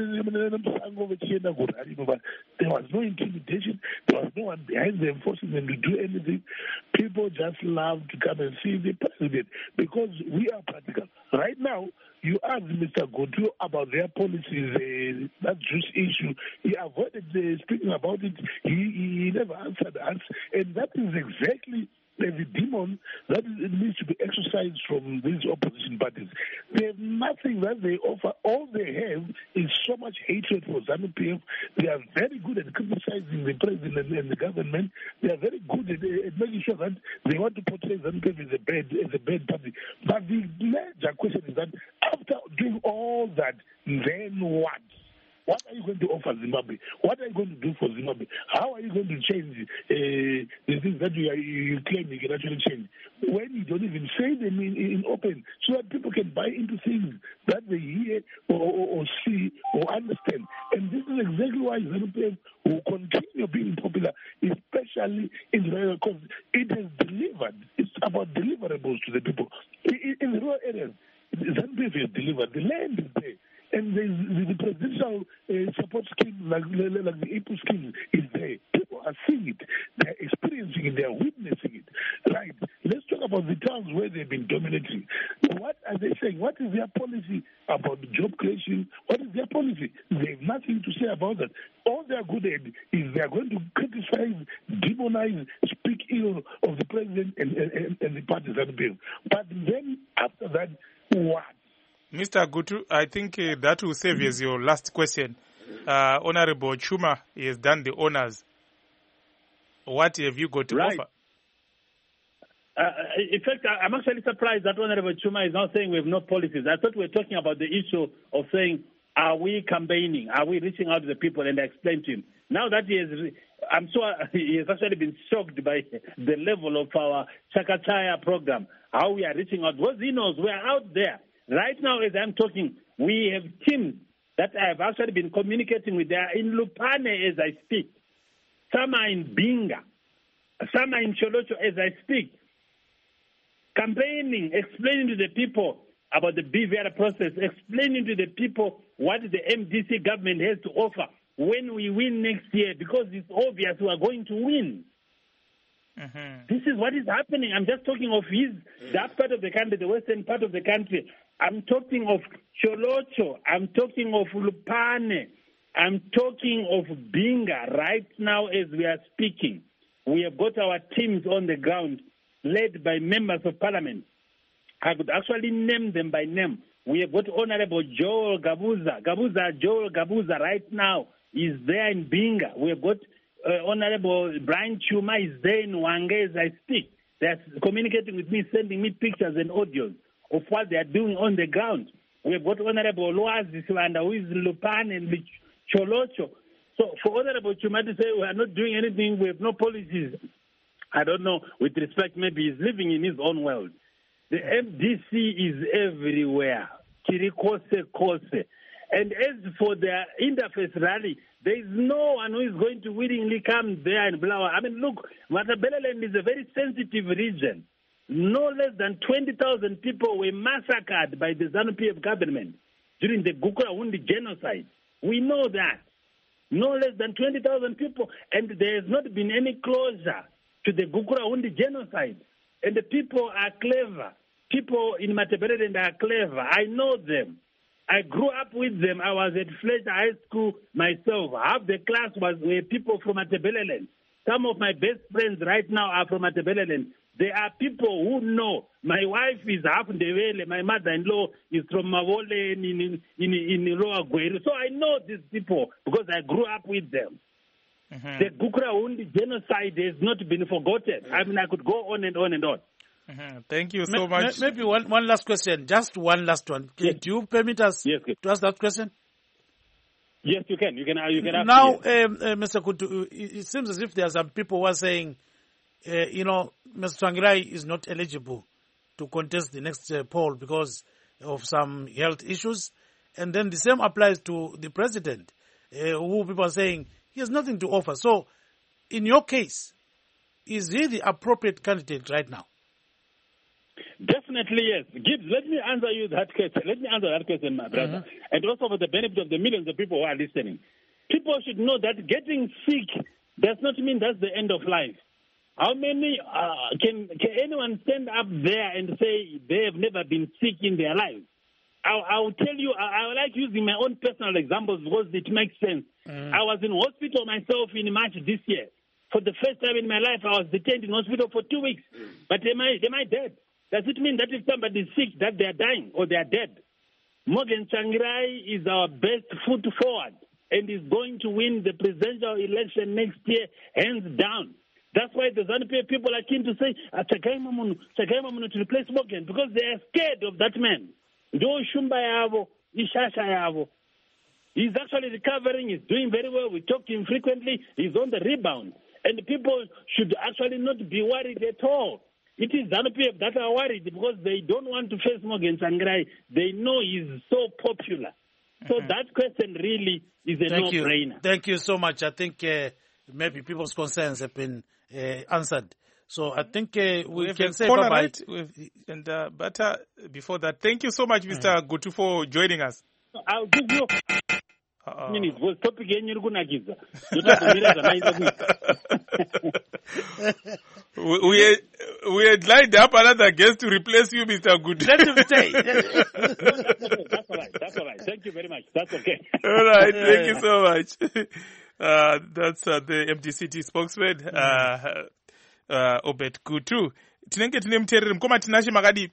no intimidation. There was no one behind them forcing them to do anything. People just love to come and see the president because we are practical. Right now, you asked Mister Gutu about their policies, uh, that Jewish issue. He avoided uh, speaking about it. He, he never answered us. And that is exactly the demon that needs to be exercised from these opposition parties. They have nothing that they offer. All they have is so much hatred for ZANU-P F. They are very good at criticizing the president and the government. They are very good at, at making sure that they want to portray ZANU-P F as a bad, as a bad party. But the major question is that after doing all that, then what? What are you going to offer Zimbabwe? What are you going to do for Zimbabwe? How are you going to change uh, the things that you, are, you claim you can actually change? When you don't even say them in, in open so that people can buy into things that they hear or, or, or see or understand. And this is exactly why ZANU-P F will continue being popular, especially in rural, because it has delivered. It's about deliverables to the people. In, in rural areas, ZANU-P F has delivered. The land is there. And the, the presidential uh, support scheme, like, like the A P U scheme, is there. People are seeing it. They're experiencing it. They're witnessing it. Right. Let's talk about the towns where they've been dominating. What are they saying? What is their policy about job creation? What is their policy? They have nothing to say about that. All they are good at is they are going to criticize, demonize, speak ill of the president and, and, and the parties that bill. But then after that, what? Mister Gutu, I think uh, that will serve as your last question. Uh, Honorable Chuma has done the honors. What have you got to right. offer? Uh, in fact, I'm actually surprised that Honorable Chuma is now saying we have no policies. I thought we were talking about the issue of saying, are we campaigning? Are we reaching out to the people? And I explained to him. Now that he has, I'm sure he has actually been shocked by the level of our Chakachaya program, how we are reaching out. What he knows, we are out there. Right now, as I'm talking, we have teams that I have actually been communicating with. They are in Lupane as I speak. Some are in Binga. Some are in Cholocho as I speak. Campaigning, explaining to the people about the B V R process, explaining to the people what the M D C government has to offer when we win next year, because it's obvious we are going to win. Mm-hmm. This is what is happening. I'm just talking of his, that part of the country, the western part of the country. I'm talking of Cholocho. I'm talking of Lupane. I'm talking of Binga right now as we are speaking. We have got our teams on the ground led by members of parliament. I could actually name them by name. We have got Honorable Joel Gabuza. Gabuza, Joel Gabuza right now is there in Binga. We have got uh, Honorable Brian Chuma is there in Wange as I speak. They're communicating with me, sending me pictures and audios of what they are doing on the ground. We have got Honorable Loazi Siwanda, who is Lupan and Cholocho. So for Honorable Chuma to say we are not doing anything, we have no policies, I don't know, with respect, maybe he's living in his own world. The M D C is everywhere. Kirikose Kose. And as for the interface rally, there is no one who is going to willingly come there and blow. I mean, look, Matabeleland is a very sensitive region. No less than twenty thousand people were massacred by the ZANU-P F government during the Gukurahundi genocide. We know that. No less than twenty thousand people. And there has not been any closure to the Gukurahundi genocide. And the people are clever. People in Matabeleland are clever. I know them. I grew up with them. I was at Fletcher High School myself. Half the class was were people from Matabeleland. Some of my best friends right now are from Matabeleland. There are people who know. My wife is half Ndebele. My mother-in-law is from Mavole in, in, in, in Lower Gweru. So I know these people because I grew up with them. Mm-hmm. The Gukurahundi genocide has not been forgotten. I mean, I could go on and on and on. Mm-hmm. Thank you so much. Maybe one, one last question. Just one last one. Yes. Do you permit us yes, yes. to ask that question? Yes, you can. You can. You can ask. Now, um, uh, Mister Kutu, it, it seems as if there are some people who are saying, uh, you know, Mister Tsvangirai is not eligible to contest the next uh, poll because of some health issues, and then the same applies to the president, uh, who people are saying he has nothing to offer. So, in your case, is he the appropriate candidate right now? Definitely, yes. Gibbs, let me answer you that question. Let me answer that question, my brother. Mm-hmm. And also for the benefit of the millions of people who are listening. People should know that getting sick does not mean that's the end of life. How many, uh, can, can anyone stand up there and say they have never been sick in their lives? I'll, I'll tell you, I, I like using my own personal examples because it makes sense. Mm-hmm. I was in hospital myself in March this year. For the first time in my life, I was detained in hospital for two weeks. But am I, am I dead? Does it mean that if somebody is sick, that they are dying or they are dead? Morgan Tsvangirai is our best foot forward and is going to win the presidential election next year, hands down. That's why the ZANU-P F people are keen to say, Tsvangirai Mamunu, Tsvangirai Mamunu to replace Morgan, because they are scared of that man. Ndo shumba yavo, ishasha yavo. He's actually recovering, he's doing very well. We talk to him frequently, he's on the rebound. And people should actually not be worried at all. It is ZANU-P F that are worried because they don't want to face Morgan Tsvangirai. They know he's so popular. So mm-hmm. that question really is a Thank no-brainer. You. Thank you so much. I think uh, maybe people's concerns have been uh, answered. So I think uh, we, we can say bye-bye. Right? And, uh, but uh, before that, thank you so much, Mister Mm. Gutu, for joining us. I'll give you Uh-oh. minutes. Was topic we, we, we had lined up another guest to replace you, Mister Good. Let him stay. That's all right. That's all right. Thank you very much. That's okay. All right. Thank you so much. Uh, that's uh, the M D C T spokesman, mm. uh, uh, Obed Kutu. Tinenge tine mterere mkoma tinashi makadi.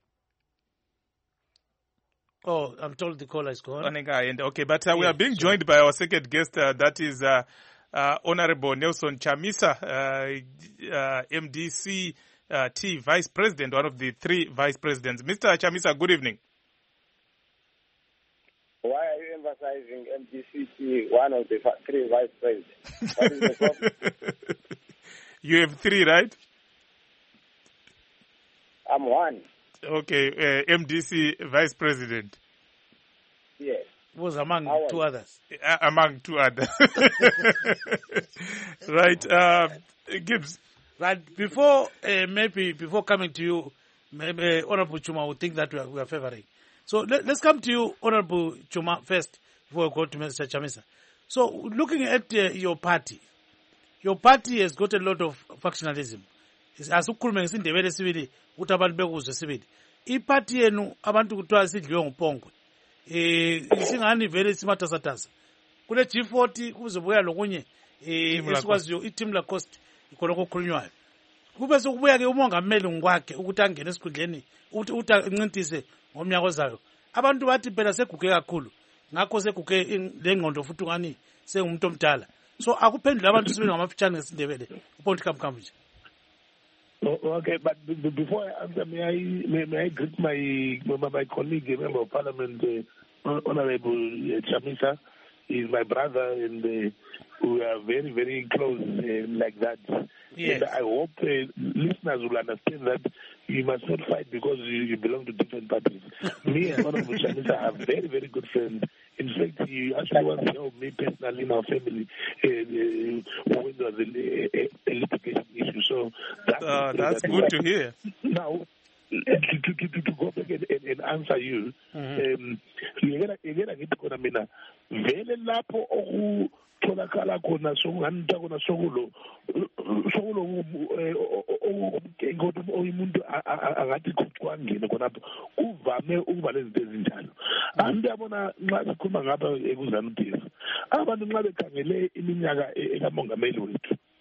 Oh, I'm told the caller is gone. Okay, but uh, we yeah, are being joined by our second guest. Uh, that is uh, uh, Honorable Nelson Chamisa, uh, uh, M D C T Vice President, one of the three Vice Presidents. Mister Chamisa, good evening. Why are you emphasizing M D C T, one of the three Vice Presidents? What is the problem? You have three, right? I'm one. Okay, uh, M D C Vice President. Yes. Was among How two others. Uh, among two others. Right, uh, Gibbs. Right, before, uh, maybe, before coming to you, maybe Honorable Chuma would think that we are, we are favoring. So let, let's come to you, Honorable Chuma, first, before we go to Mister Chamisa. So looking at uh, your party, your party has got a lot of factionalism. As ukhulume ngesindebele sibili ukuthi abantu bekuzwe sibili. Iparty yenu abantu kuthiwa sidliwe ngupongwe. Eh isingani vele simatasatasa. Kule G forty kuzobuya lokunye eh esikwaziyo i-team la cost ikona kokhulunywayo. Kube sokubuya ke umongameli ngokwakhe ukuthi angene esikhundleni ukuthi uncintise ngomnyaka ozayo. Abantu bathi phela seguge kakhulu. Ngakho seguge lengqondo futhi ngani sengumuntu omdala. So akuphendula abantu sibili ngamafitshane ngesindebele. Uponti kamkambu nje. Oh, okay, but b- b- before I answer, may I may, may I greet my my, my colleague, a member of Parliament, uh, Honorable uh, Chamisa. He's my brother, and uh, we are very, very close uh, like that. Yes. And I hope uh, listeners will understand that you must not fight because you, you belong to different parties. Me and Honorable Chamisa are very, very good friends. In fact, he actually wants to help me personally in our family uh, uh, when there was a, a, a litigation issue. So that, uh, that's that good like, to hear. Now, to, to, to, to go back and, and, and answer you, ngeke ngithi khona mina vele lapho okutholakala khona sokunganita khona sokulo sokulo ngokuthi umuntu angathi kucwangene khonapho kuvame ukuba lezinto ezinjalo. Abantu yabona nxa sikhuluma ngapha ekuzana uPF abantu nxa bekhangele iminyaka ekamongameli wethu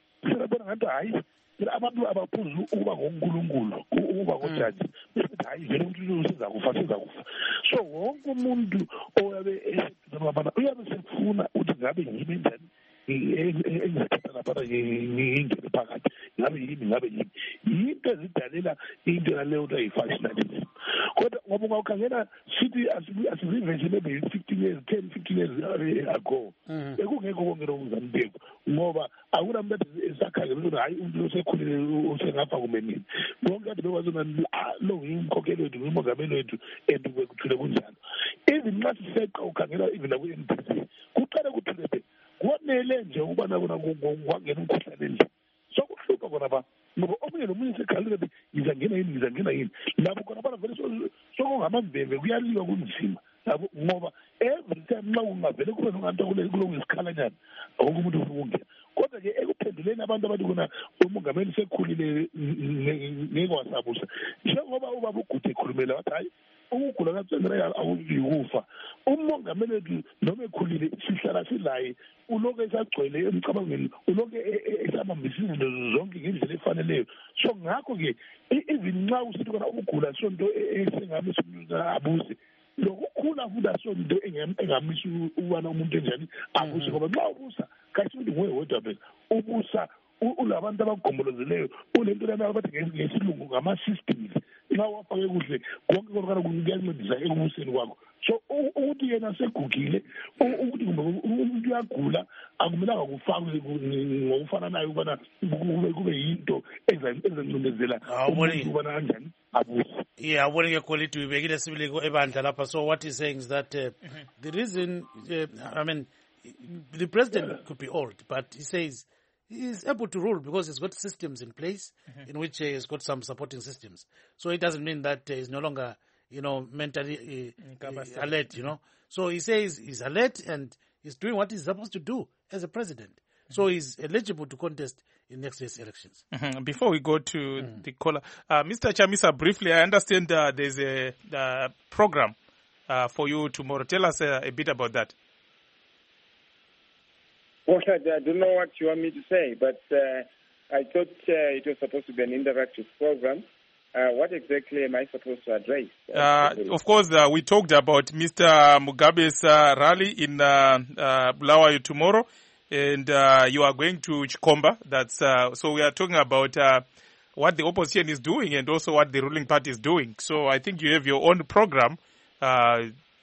babona ngathi hayi abantu abaphuzu ukuba ngonkulunkulu ukuba ngojaji besithi hayi vele umuntu siza kufa siza kufa. So wonke umuntu oyabe eseabana uyabe sefuna ukuthi ngabe yimi njani engizathatha lapha ngingene phakathi ngabe yini ngabe yini yinto ezidalela into naleyo nto ayi-functionalism. Kodwa ngoba ungawukhangela sithi asizivese maybe fifteen years ten fifteen years ago bekungekho konke lokhu Mzansi ngoba akuna muntu esakhangela ukuthi hayi umuntu osekhulile usengafa kume nini bonke kade bekwazona lo yinkokhelo wethu ngumongameli wethu and kwekuthule kunjalo. Even nxa siseqa ukhangela even naku-N D C kuqale kuthule konele nje ukuba nakona kwangena umkhuhlane endlini sokuhlupha kona ba ngoba omunye nomunye sekhalile ukuthi ngizangena yini ngizangena yini lapho khona bana vele sokungamamvemve kuyaliwa kunzima labo ngoba every time nxa kungavele kube nonganto kuloku isikhalanyana wonke umuntu ufuna ukungena. Kodwa-ke ekuphenduleni abantu abathi khona umongameli sekhulile ngeke wasabusa njengoba ubaba uGuti ekhulumela wathi hayi ukugula katsengela awuyikufa. Umongameli wethu noma ekhulile sihlala silaye uloke esagcwele emcabangweni uloke esabambisa izinto zonke ngendlela efaneleyo. So ngakho-ke even nxa usithi khona ukugula sonto esengamisa umuntu abuse lokukhula futhi asonto engamisa ukubana umuntu enjani abuse ngoba nxa ubusa kathi ukuthi nguwe wedwa phela ubusa ulabantu abagombolozeleyo unento lana abathi ngesilungu ngama-systems nxa wafake kuhle konke konakana kuyancedisa ekubuseni kwakho. So ukuthi yena segugile ukuthi umuntu uyagula akumelanga kufakwe ngokufana nayo ukubana kube yinto ezancindezela umuntu ubana kanjani abuse. Yeah, awubone ke Koliti uyibekile sibili ebandla lapha. So what he's saying is that uh, mm-hmm. the reason uh, I mean the president yeah. could be old, but he says he's able to rule because he's got systems in place mm-hmm. in which uh, he's got some supporting systems. So it doesn't mean that uh, he's no longer, you know, mentally uh, uh, alert, you know. So he says he's alert and he's doing what he's supposed to do as a president. Mm-hmm. So he's eligible to contest in next year's elections. Mm-hmm. Before we go to mm-hmm. the caller, uh, Mister Chamisa, briefly, I understand uh, there's a uh, program uh, for you tomorrow. Tell us uh, a bit about that. Well, I don't know what you want me to say, but uh, I thought uh, it was supposed to be an interactive program. Uh, what exactly am I supposed to address? Uh, of course, uh, we talked about Mister Mugabe's uh, rally in uh, uh, Bulawayo tomorrow, and uh, you are going to Chikomba. That's uh, so we are talking about uh, what the opposition is doing and also what the ruling party is doing. So I think you have your own program. Uh,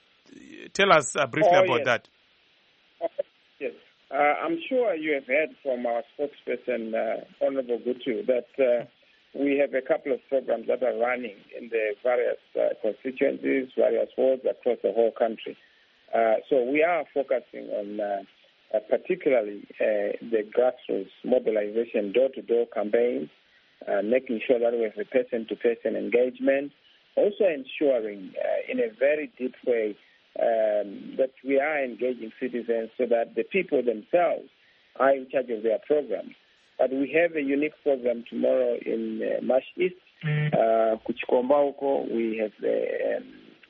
tell us uh, briefly oh, about yes. that. Oh, yes. Uh, I'm sure you have heard from our spokesperson, uh, Honorable Gutu, that uh, we have a couple of programs that are running in the various uh, constituencies, various wards across the whole country. Uh, so we are focusing on uh, uh, particularly uh, the grassroots mobilization, door-to-door campaigns, uh, making sure that we have a person-to-person engagement, also ensuring uh, in a very deep way Um, that we are engaging citizens so that the people themselves are in charge of their programs. But we have a unique program tomorrow in uh, Mash East, uh, Kuchikomba huko. We have a, um,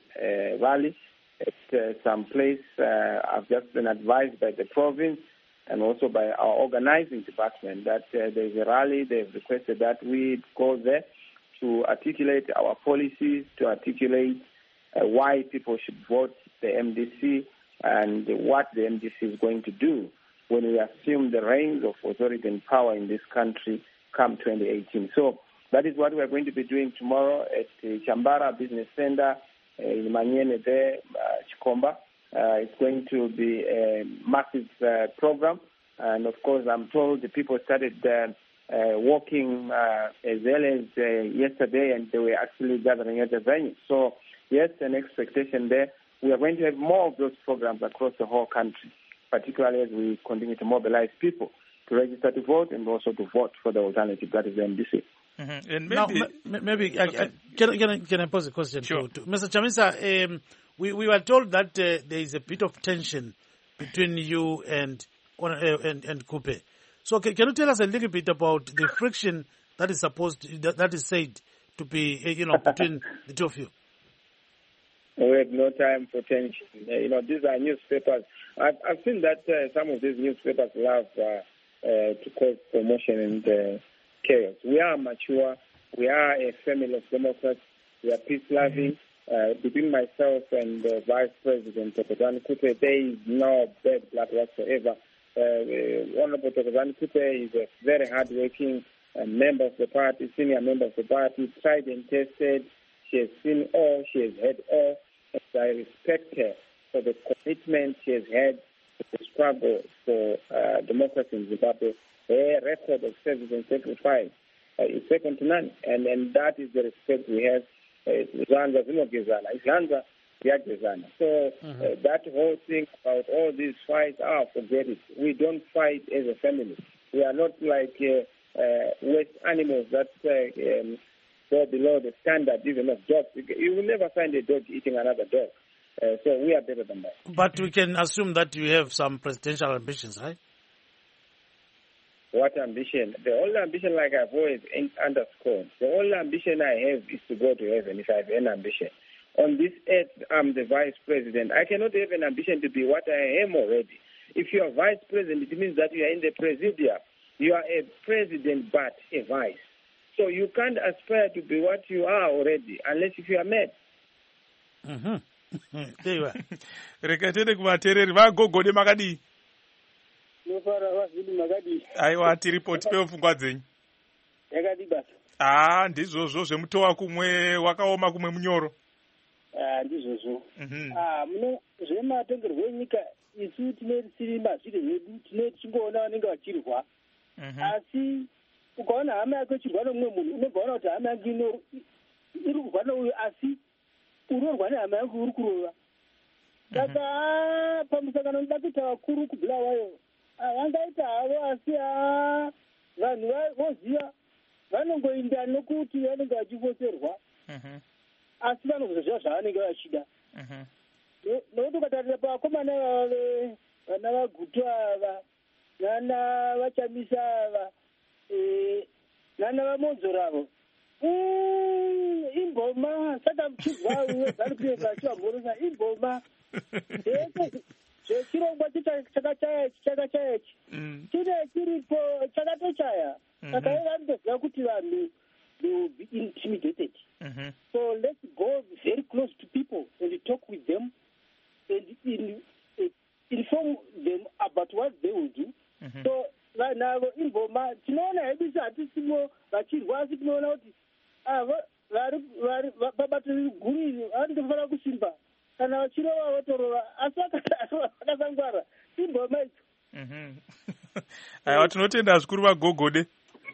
a rally at uh, some place. Uh, I've just been advised by the province and also by our organizing department that uh, there's a rally. They've requested that we go there to articulate our policies, to articulate uh, why people should vote the M D C and what the M D C is going to do when we assume the reins of authority and power in this country come twenty eighteen. So that is what we are going to be doing tomorrow at the Chambara Business Center uh, in Manyene there, uh, Chikomba. Uh, it's going to be a massive uh, program. And of course, I'm told the people started uh, uh, walking uh, as early as uh, yesterday, and they were actually gathering at the venue. So yes, an expectation there. We are going to have more of those programs across the whole country, particularly as we continue to mobilize people to register to vote and also to vote for the alternative, that is the M D C. Mm-hmm. And maybe, now, m- maybe okay. I, I, can, can, I, can I pose a question sure. to, to Mister Chamisa? Um, we, we were told that uh, there is a bit of tension between you and uh, and, and Kupe. So can, can you tell us a little bit about the friction that is supposed to, that, that is said to be, uh, you know, between the two of you? We have no time for tension. Uh, you know, these are newspapers. I've, I've seen that uh, some of these newspapers love uh, uh, to cause commotion and uh, chaos. We are mature. We are a family of Democrats. We are peace-loving. Uh, between myself and the Vice President, Thokozani Kupe, there is no bad blood whatsoever. Uh, uh, Honorable Thokozani Kupe is a very hard-working uh, member of the party, senior member of the party, tried and tested. She has seen all. She has had all. And I respect her for the commitment she has had to the struggle for uh, democracy in Zimbabwe. Her record of service and sacrifice uh, is second to none, and, and that is the respect we have. Zvanza zinogezana, izanza ziyagezana. So uh, that whole thing about all these fights, ah, forget it. We don't fight as a family. We are not like uh, uh, waste animals that uh, um, go below the standard even of dogs. You will never find a dog eating another dog. Uh, so we are better than that. But we can assume that you have some presidential ambitions, right? What ambition? The only ambition, like I've always underscored, the only ambition I have is to go to heaven if I have an ambition. On this earth, I'm the vice president. I cannot have an ambition to be what I am already. If you are vice president, it means that you are in the presidium. You are a president, but a vice. So you can't aspire to be what you are already unless if you are mad. Mm-hmm. There you are. Rekatete kuvateereri vagogode makadii. Aiwa tiripoti pepfungwa dzenyu. Yakadi basa. Ah, ndizvozvo zvemutova kumwe wakaoma kumwe munyoro. Ah, ndizvozvo. Mhm. Ah, muno zvematongerwo enyika isu tinesiri mazviri hedu tine chingoona vanenge vachirwa. Mhm. Asi ukaona hama yako chirwa nomumwe munhu unogaona kuti hama yangu ino iri kurwa nouyu asi unorwa nehama yangu uri kurova. Saka pamusangano ndoda kuita vakuru kubhulawayo vangaita havo asi vanhu voziva vanongoinda nokuti vanenge vachivoserwa asi vanozoziva zvavanenge vachida nokuti ukatarira pavakomana vava vana vagutu ava nana vachamisa ava nana vamonzoravo imboma saka mchizwa wezanupieka achivamborosa imboma zvechirongwa chakachaya ichi chakachaya ichi chine chiripo chakatochaya saka ivo vanotoziva kuti vanhu they will be intimidated. So let's go very close to people and talk with them and in, uh, inform them about what they will do. So vanavo imboma tinoona hedu sehatisimo vachirwa asi tinoona kuti babato guru iri vanondofanira kusimba kana vachirova votorova asi vakasangwara imboma idzo. Aiwa tinotenda zvikuru vagogode.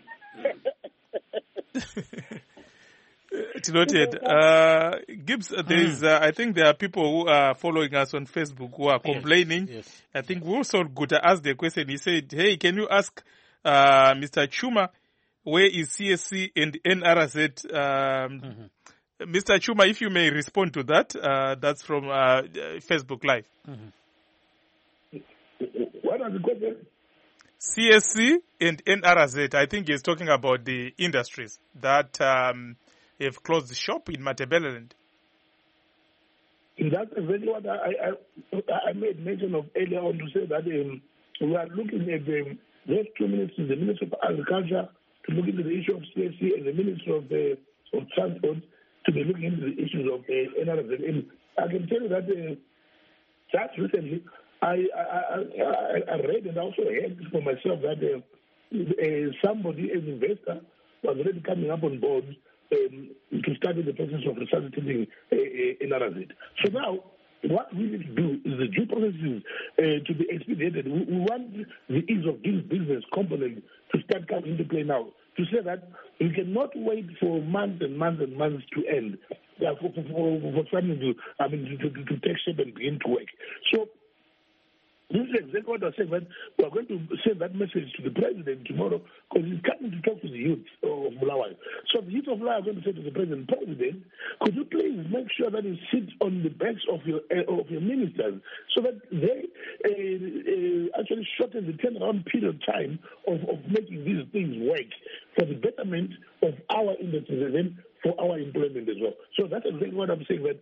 Tinotenda. Uh, Gibbs, there's, uh, I think there are people who are following us on Facebook who are complaining. Yes, yes. I think Wilson Guta asked the question. He said, hey, can you ask uh, Mister Chuma, where is C S C and N R Z? Um, mm-hmm. Mister Chuma, if you may respond to that, uh, that's from uh, Facebook Live. Mm-hmm. What are the questions? C S C and N R Z, I think he's talking about the industries that um, have closed the shop in Matabeleland. That's exactly what I, I, I made mention of earlier on to say that um, we are looking at the, those two ministers, the Minister of Agriculture, to look into the issue of C S C, and the Minister of, the, of Transport to be looking into the issues of uh, N R Z. And I can tell you that uh, just recently, I, I, I, I read and also heard for myself that uh, uh, somebody, an investor, was already coming up on board um, to start the process of resuscitating uh, uh, N R Z. So now, what we need to do is the due processes uh, to be expedited. We, we want the ease of doing business component to start coming into play now, to say that we cannot wait for months and months and months to end, uh, for, for, for, for something to, I mean, to, to, to take shape and begin to work. So, this is exactly what I said, that we are going to send that message to the president tomorrow because he's coming to talk to the youth of Bulawayo. So the youth of Bulawayo are going to say to the president, President, could you please make sure that you sit on the backs of your uh, of your ministers so that they uh, uh, actually shorten the turnaround period time of, of making these things work for the betterment of our industries and then for our employment as well. So that's exactly what I'm saying, that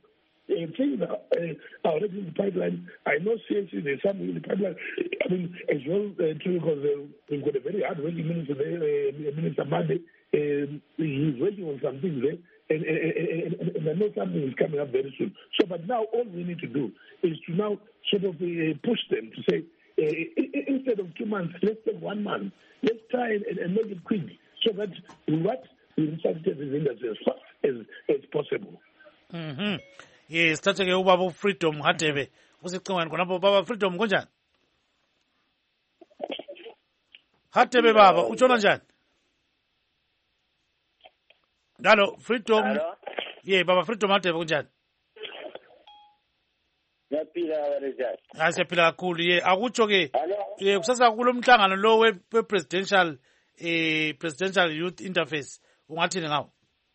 uh, things are, uh, are already in the pipeline. I know seriously there's something in the pipeline. I mean, as well, uh, too, because uh, we've got a very hard-working minister there, uh, Minister Mande. Um, he's working on some things there. And, and, and, and I know something is coming up very soon. So, but now all we need to do is to now sort of uh, push them to say, uh, instead of two months, let's take one month. Let's try and, and make it quick so that what we resuscitate this industry as fast as, as possible. Mm-hmm. Yes, thathe ke ubaba Freedom Hadebe usicingweni khonapho. Baba Freedom kunjani? Hadebe baba utshona njani? Hello Freedom. Hello. Yeah, baba Freedom Hadebe kunjani? Yaphila abarejani. Hayi siyaphila kakhulu. Ye akutsho ke eh kusasa kulo mhlangano lo we presidential eh presidential youth interface ungathini ngawo?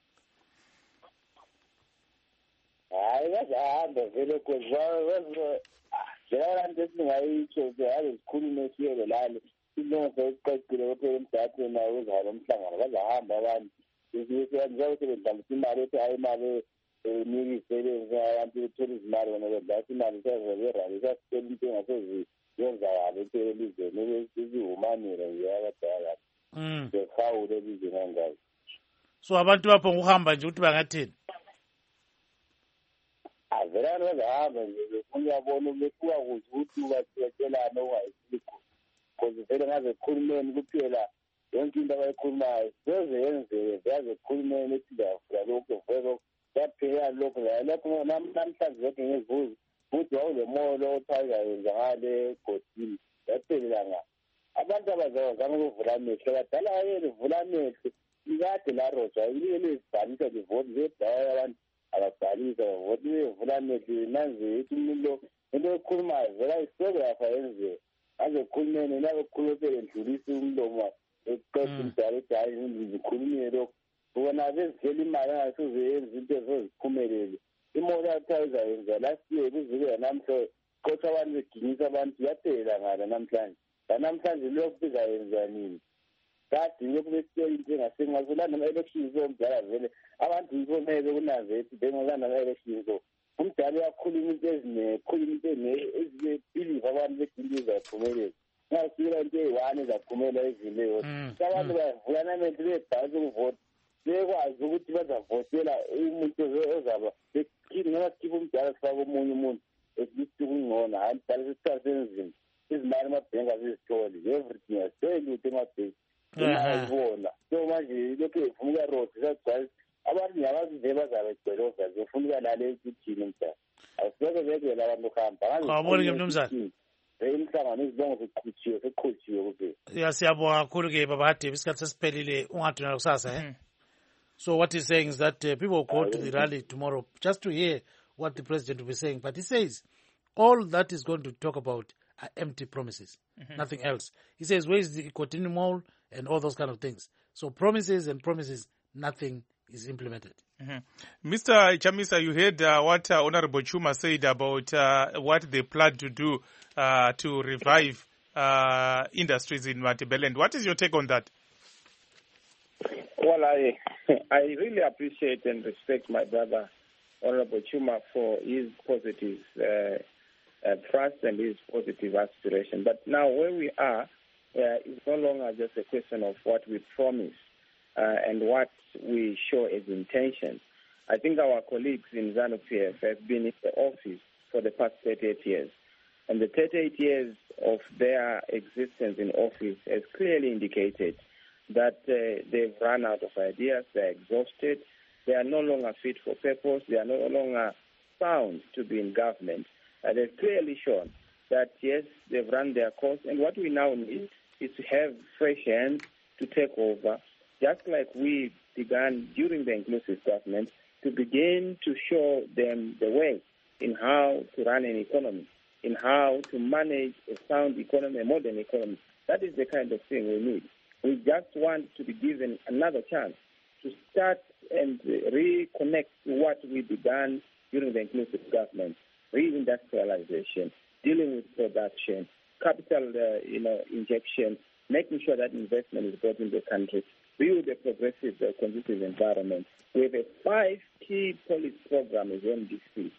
Hayi bazahamba vele kozwa njengala nto esingayitsho siyaze sikhulume siyele lale ilunga seqedile kuphela emdatweni nawo uzalo umhlangano bazahamba abantu njengoba sebedlalisa imali ethi hayi imali enika izisebenzi abantu bethola izimali bona bedlalisa imali sezeberali sasitela into engaseziyenzakala impela elizweni isihumanile nje abadala sefawule elizweni angazi. So abantu bapho ngokuhamba nje ukuthi bangathini? Vele abantu bazahamba nje befuna uyabona befuka kuze ukuthi batshelane okungayisikho because vele ngaze ekhulumeni kuphela yonke into abayikhulumayo seze yenzeke vele ekhulumeni ethi ndiyavula lokho vele yaphela lokho lapho namhlanje zonke ngezibuzi futhi wawule molo othazayenza ngale egodini yaphelela nga abantu abazawazama ukuvula amehlo badala ayele vula amehlo ikade larojwa ilike lezibhalisa livoti zebhaya abantu ababhalisa voti bevula amehlo nanze ithi umuntu into ekhulumayo vela isoko yapha yenzeka aze ekhulumeni nabekhulupele ndlulise umlomo eqeda umdala ethi hayi ngizikhulumile lokho ubona bezivela imali angasuze yenza into ezoziphumelele imoto yathiwa izayenza last year kuzike namhla kodwa abantu beginyisa abantu yaphela ngala namhlanje lanamhlanje lokhu izayenza nini kade lokhu besitshela into engasengazelana nama-elections omdala vele abantu yikho mele kunaze ethi bengelana nama-elections o umdala uyakhuluma into eziningi khuluma into ezibelieve abantu bethi into izaphumelela ngasikela into eyi-one ezaphumela ezileyo abantu bavulanamente bebhalisa ukuvota bekwazi ukuthi bazavotela umuntu ozaba noma sikhipha umdala sifake omunye umuntu esithi kungcono hayi mdala sesikhathi senzima izimali amabhenki azizitholi everything aselutho emabhenki ayibona so manje lokhu evuma uyarodi sagcwalisa abantu nyabazive bazabe egceloza zifuna ukalala ekuthini mdala asibeke bekela abantu kuhamba awuboni-ke mnumzane imihlangano izibongo ziqhutshiwe seqhutshiwe kuphela. Siyabonga kakhulu ke baba Hadebe isikhathi sesiphelile ungaduna kusasa eh. So what he's saying is that uh, people go to the rally tomorrow just to hear what the president will be saying. But he says all that is going to talk about are empty promises, mm-hmm. nothing else. He says, where is the Ikotini Mall and all those kind of things. So promises and promises, nothing is implemented. Mm-hmm. Mister Chamisa, you heard uh, what uh, Honorable Chuma said about uh, what they plan to do uh, to revive uh, industries in Matabeleland. What is your take on that? Well, I I really appreciate and respect my brother, Honorable Chuma, for his positive uh, uh, trust and his positive aspiration. But now where we are, uh, it's no longer just a question of what we promise uh, and what we show as intention. I think our colleagues in ZANU-P F have been in the office for the past thirty-eight years. And the thirty-eight years of their existence in office has clearly indicated that uh, they've run out of ideas, they're exhausted, they are no longer fit for purpose, they are no longer found to be in government. Uh, they've clearly shown that, yes, they've run their course, and what we now need is to have fresh hands to take over, just like we began during the inclusive government, to begin to show them the way in how to run an economy, in how to manage a sound economy, a modern economy. That is the kind of thing we need. We just want to be given another chance to start and reconnect to what we began during the inclusive government, reindustrialization, dealing with production, capital uh, you know, injection, making sure that investment is brought into the country, build a progressive, uh, conducive environment. We have a five key policy program as M D C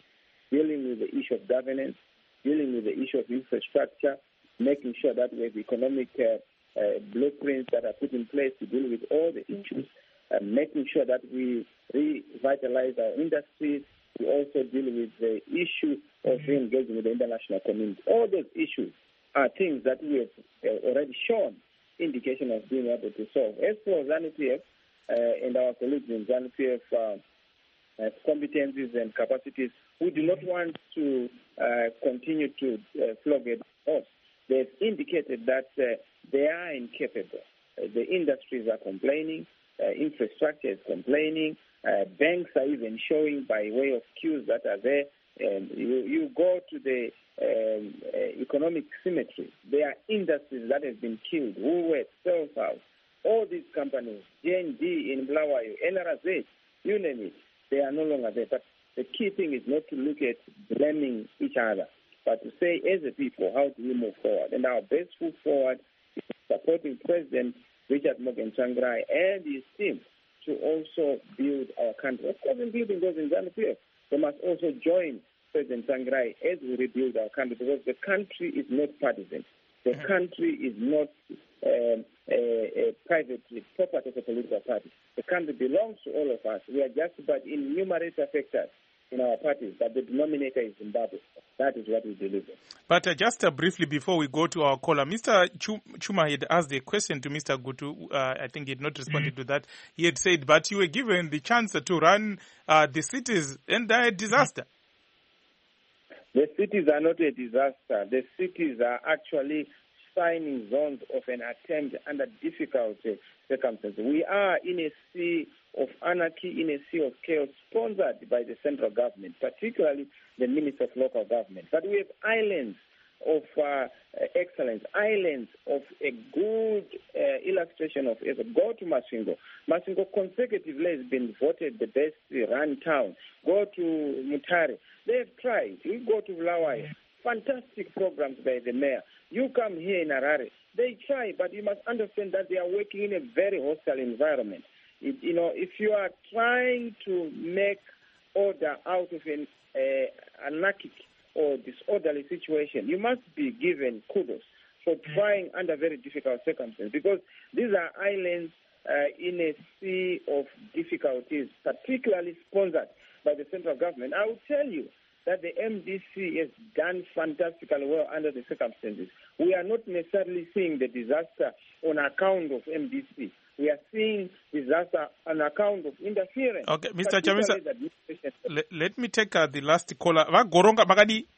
dealing with the issue of governance, dealing with the issue of infrastructure, making sure that we have economic uh, uh, blueprints that are put in place to deal with all the issues, uh, making sure that we revitalize our industries. We also deal with the issue of re-engaging with the international community. All those issues are things that we have uh, already shown indication of being able to solve. As for ZANU-P F uh, and our colleagues in ZANU-P F uh, uh, competencies and capacities, we do not want to uh, continue to uh, flog it off. They've indicated that uh, they are incapable. Uh, the industries are complaining. Uh, infrastructure is complaining. Uh, banks are even showing by way of queues that are there. And you, you go to the um, uh, economic symmetry. There are industries that have been killed. Woolworths, Cellhouse, all these companies, J N D in Bulawayo, N R Z, you name it, they are no longer there. But the key thing is not to look at blaming each other, but to say, as a people, how do we move forward? And our best foot forward is supporting President Richard Morgan Tsvangirai and his team to also build our country. Of course, including those in ZANU-P F. They must also join President Tsvangirai as we rebuild our country, because the country is not partisan. The country is not um, a, a private property of a political party. The country belongs to all of us. We are just but in numerator factors in our parties, but the denominator is Zimbabwe. That is what we believe in. But uh, just uh, briefly before we go to our caller, Mister Chuma had asked a question to Mister Gutu. Uh, I think he had not responded mm-hmm. to that. He had said, but you were given the chance to run uh, the cities, and a disaster. The cities are not a disaster. The cities are actually signing zones of an attempt under difficult uh, circumstances. We are in a sea of anarchy, in a sea of chaos sponsored by the central government, particularly the Minister of Local Government. But we have islands of uh, excellence, islands of a good uh, illustration of it. Go to Masvingo. Masvingo consecutively has been voted the best run town. Go to Mutare. They have tried. You go to Bulawayo. Fantastic programs by the mayor. You come here in Harare. They try, but you must understand that they are working in a very hostile environment. It, you know, if you are trying to make order out of an uh, anarchic or disorderly situation, you must be given kudos for trying under very difficult circumstances, because these are islands uh, in a sea of difficulties, particularly sponsored by the central government. I will tell you that the M D C has done fantastically well under the circumstances. We are not necessarily seeing the disaster on account of M D C. We are seeing disaster on account of interference. Okay, Mister Chamisa, let, let me take uh, the last caller. Vagoronga Magadi.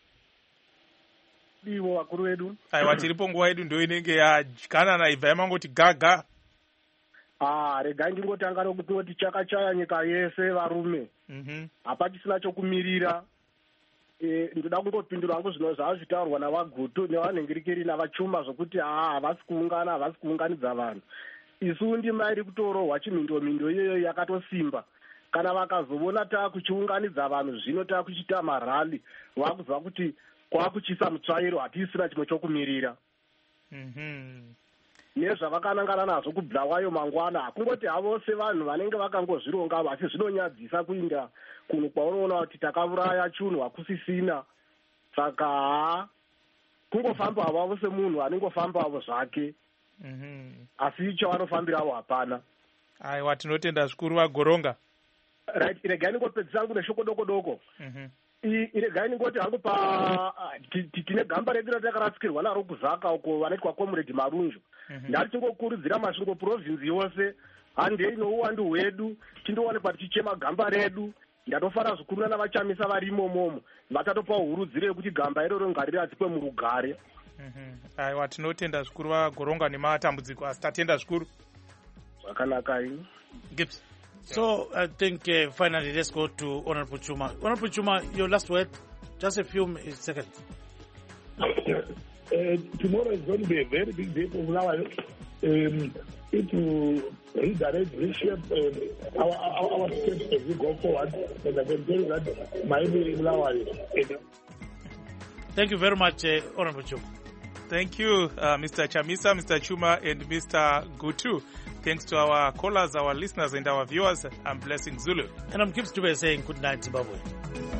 Ivo wakuru wedu. Aiwa tiripo nguva yedu ndio inenge yadyana na ibva yamangoti gaga. Ah, regai ndingotanga nokutoti chakachaya nyika yese varume. Mhm. Hapatisina chokumirira. Eh, ndoda kungopindura hangu zvino zvazvitaurwa navagutu nevanhengirikiri navachuma zvokuti haa havasi kuungana havasi kuunganidza vanhu. Isu ndima iri kutorohwa chimhindo-mindo iyoyo yakatosimba. Kana vakazoona taakuchiunganidza vanhu zvino taakuchita marali, vakuziva kuti kwakuchisa mutsvairo, hatisina chimwe chokumirira. Mhm. Nezvavakanangana nazvo kubvawayo mangwana, hakungoti havo sevanhu vanenge vakangozvironga, asi zvinonyadzisa kuinda kunhu kwaunoona kuti takauraya chunhu hakusisina. Saka haa, kungofamba havavo semunhu anongofambavo zvake. Mhm. Asi chavanofambirawo hapana. Aiwa tinotenda zvikuru vagoronga. Right, iregai ningopedzisa hangu neshoko doko doko. Mhm. Iregai ningoti hangu pa tine gamba redu ratakarasikirwa naro kuzaka uko vanoitwa Comrade Marunju. Ndari tingokurudzira Masvingo province yose handei nouwandu hwedu tindowanikwa tichichema gamba redu. Ndatofara zvikuru navachamisa varimo momo vatatopa hurudziro yekuti gamba iroro ngariri adzikwe murugare. Mhm. Aiwa tinotenda zvikuru vagoronga nematambudziko asi tatenda zvikuru. Zvakanaka ini. Gibbs. So I think uh, finally let's go to Honorable Chuma. Honorable Chuma, your last word, just a few seconds. Uh, tomorrow is going to be a very big day for Bulawayo. Um, it will redirect, reshape uh, our, our, our steps as we go forward. And I can tell you that Miami Bulawayo. Thank you very much, uh, Honorable Chuma. Thank you, uh, Mister Chamisa, Mister Chuma, and Mister Gutu. Thanks to our callers, our listeners, and our viewers. I'm Blessing Zulu. And I'm Gibbs Dube saying good night, Zimbabwe.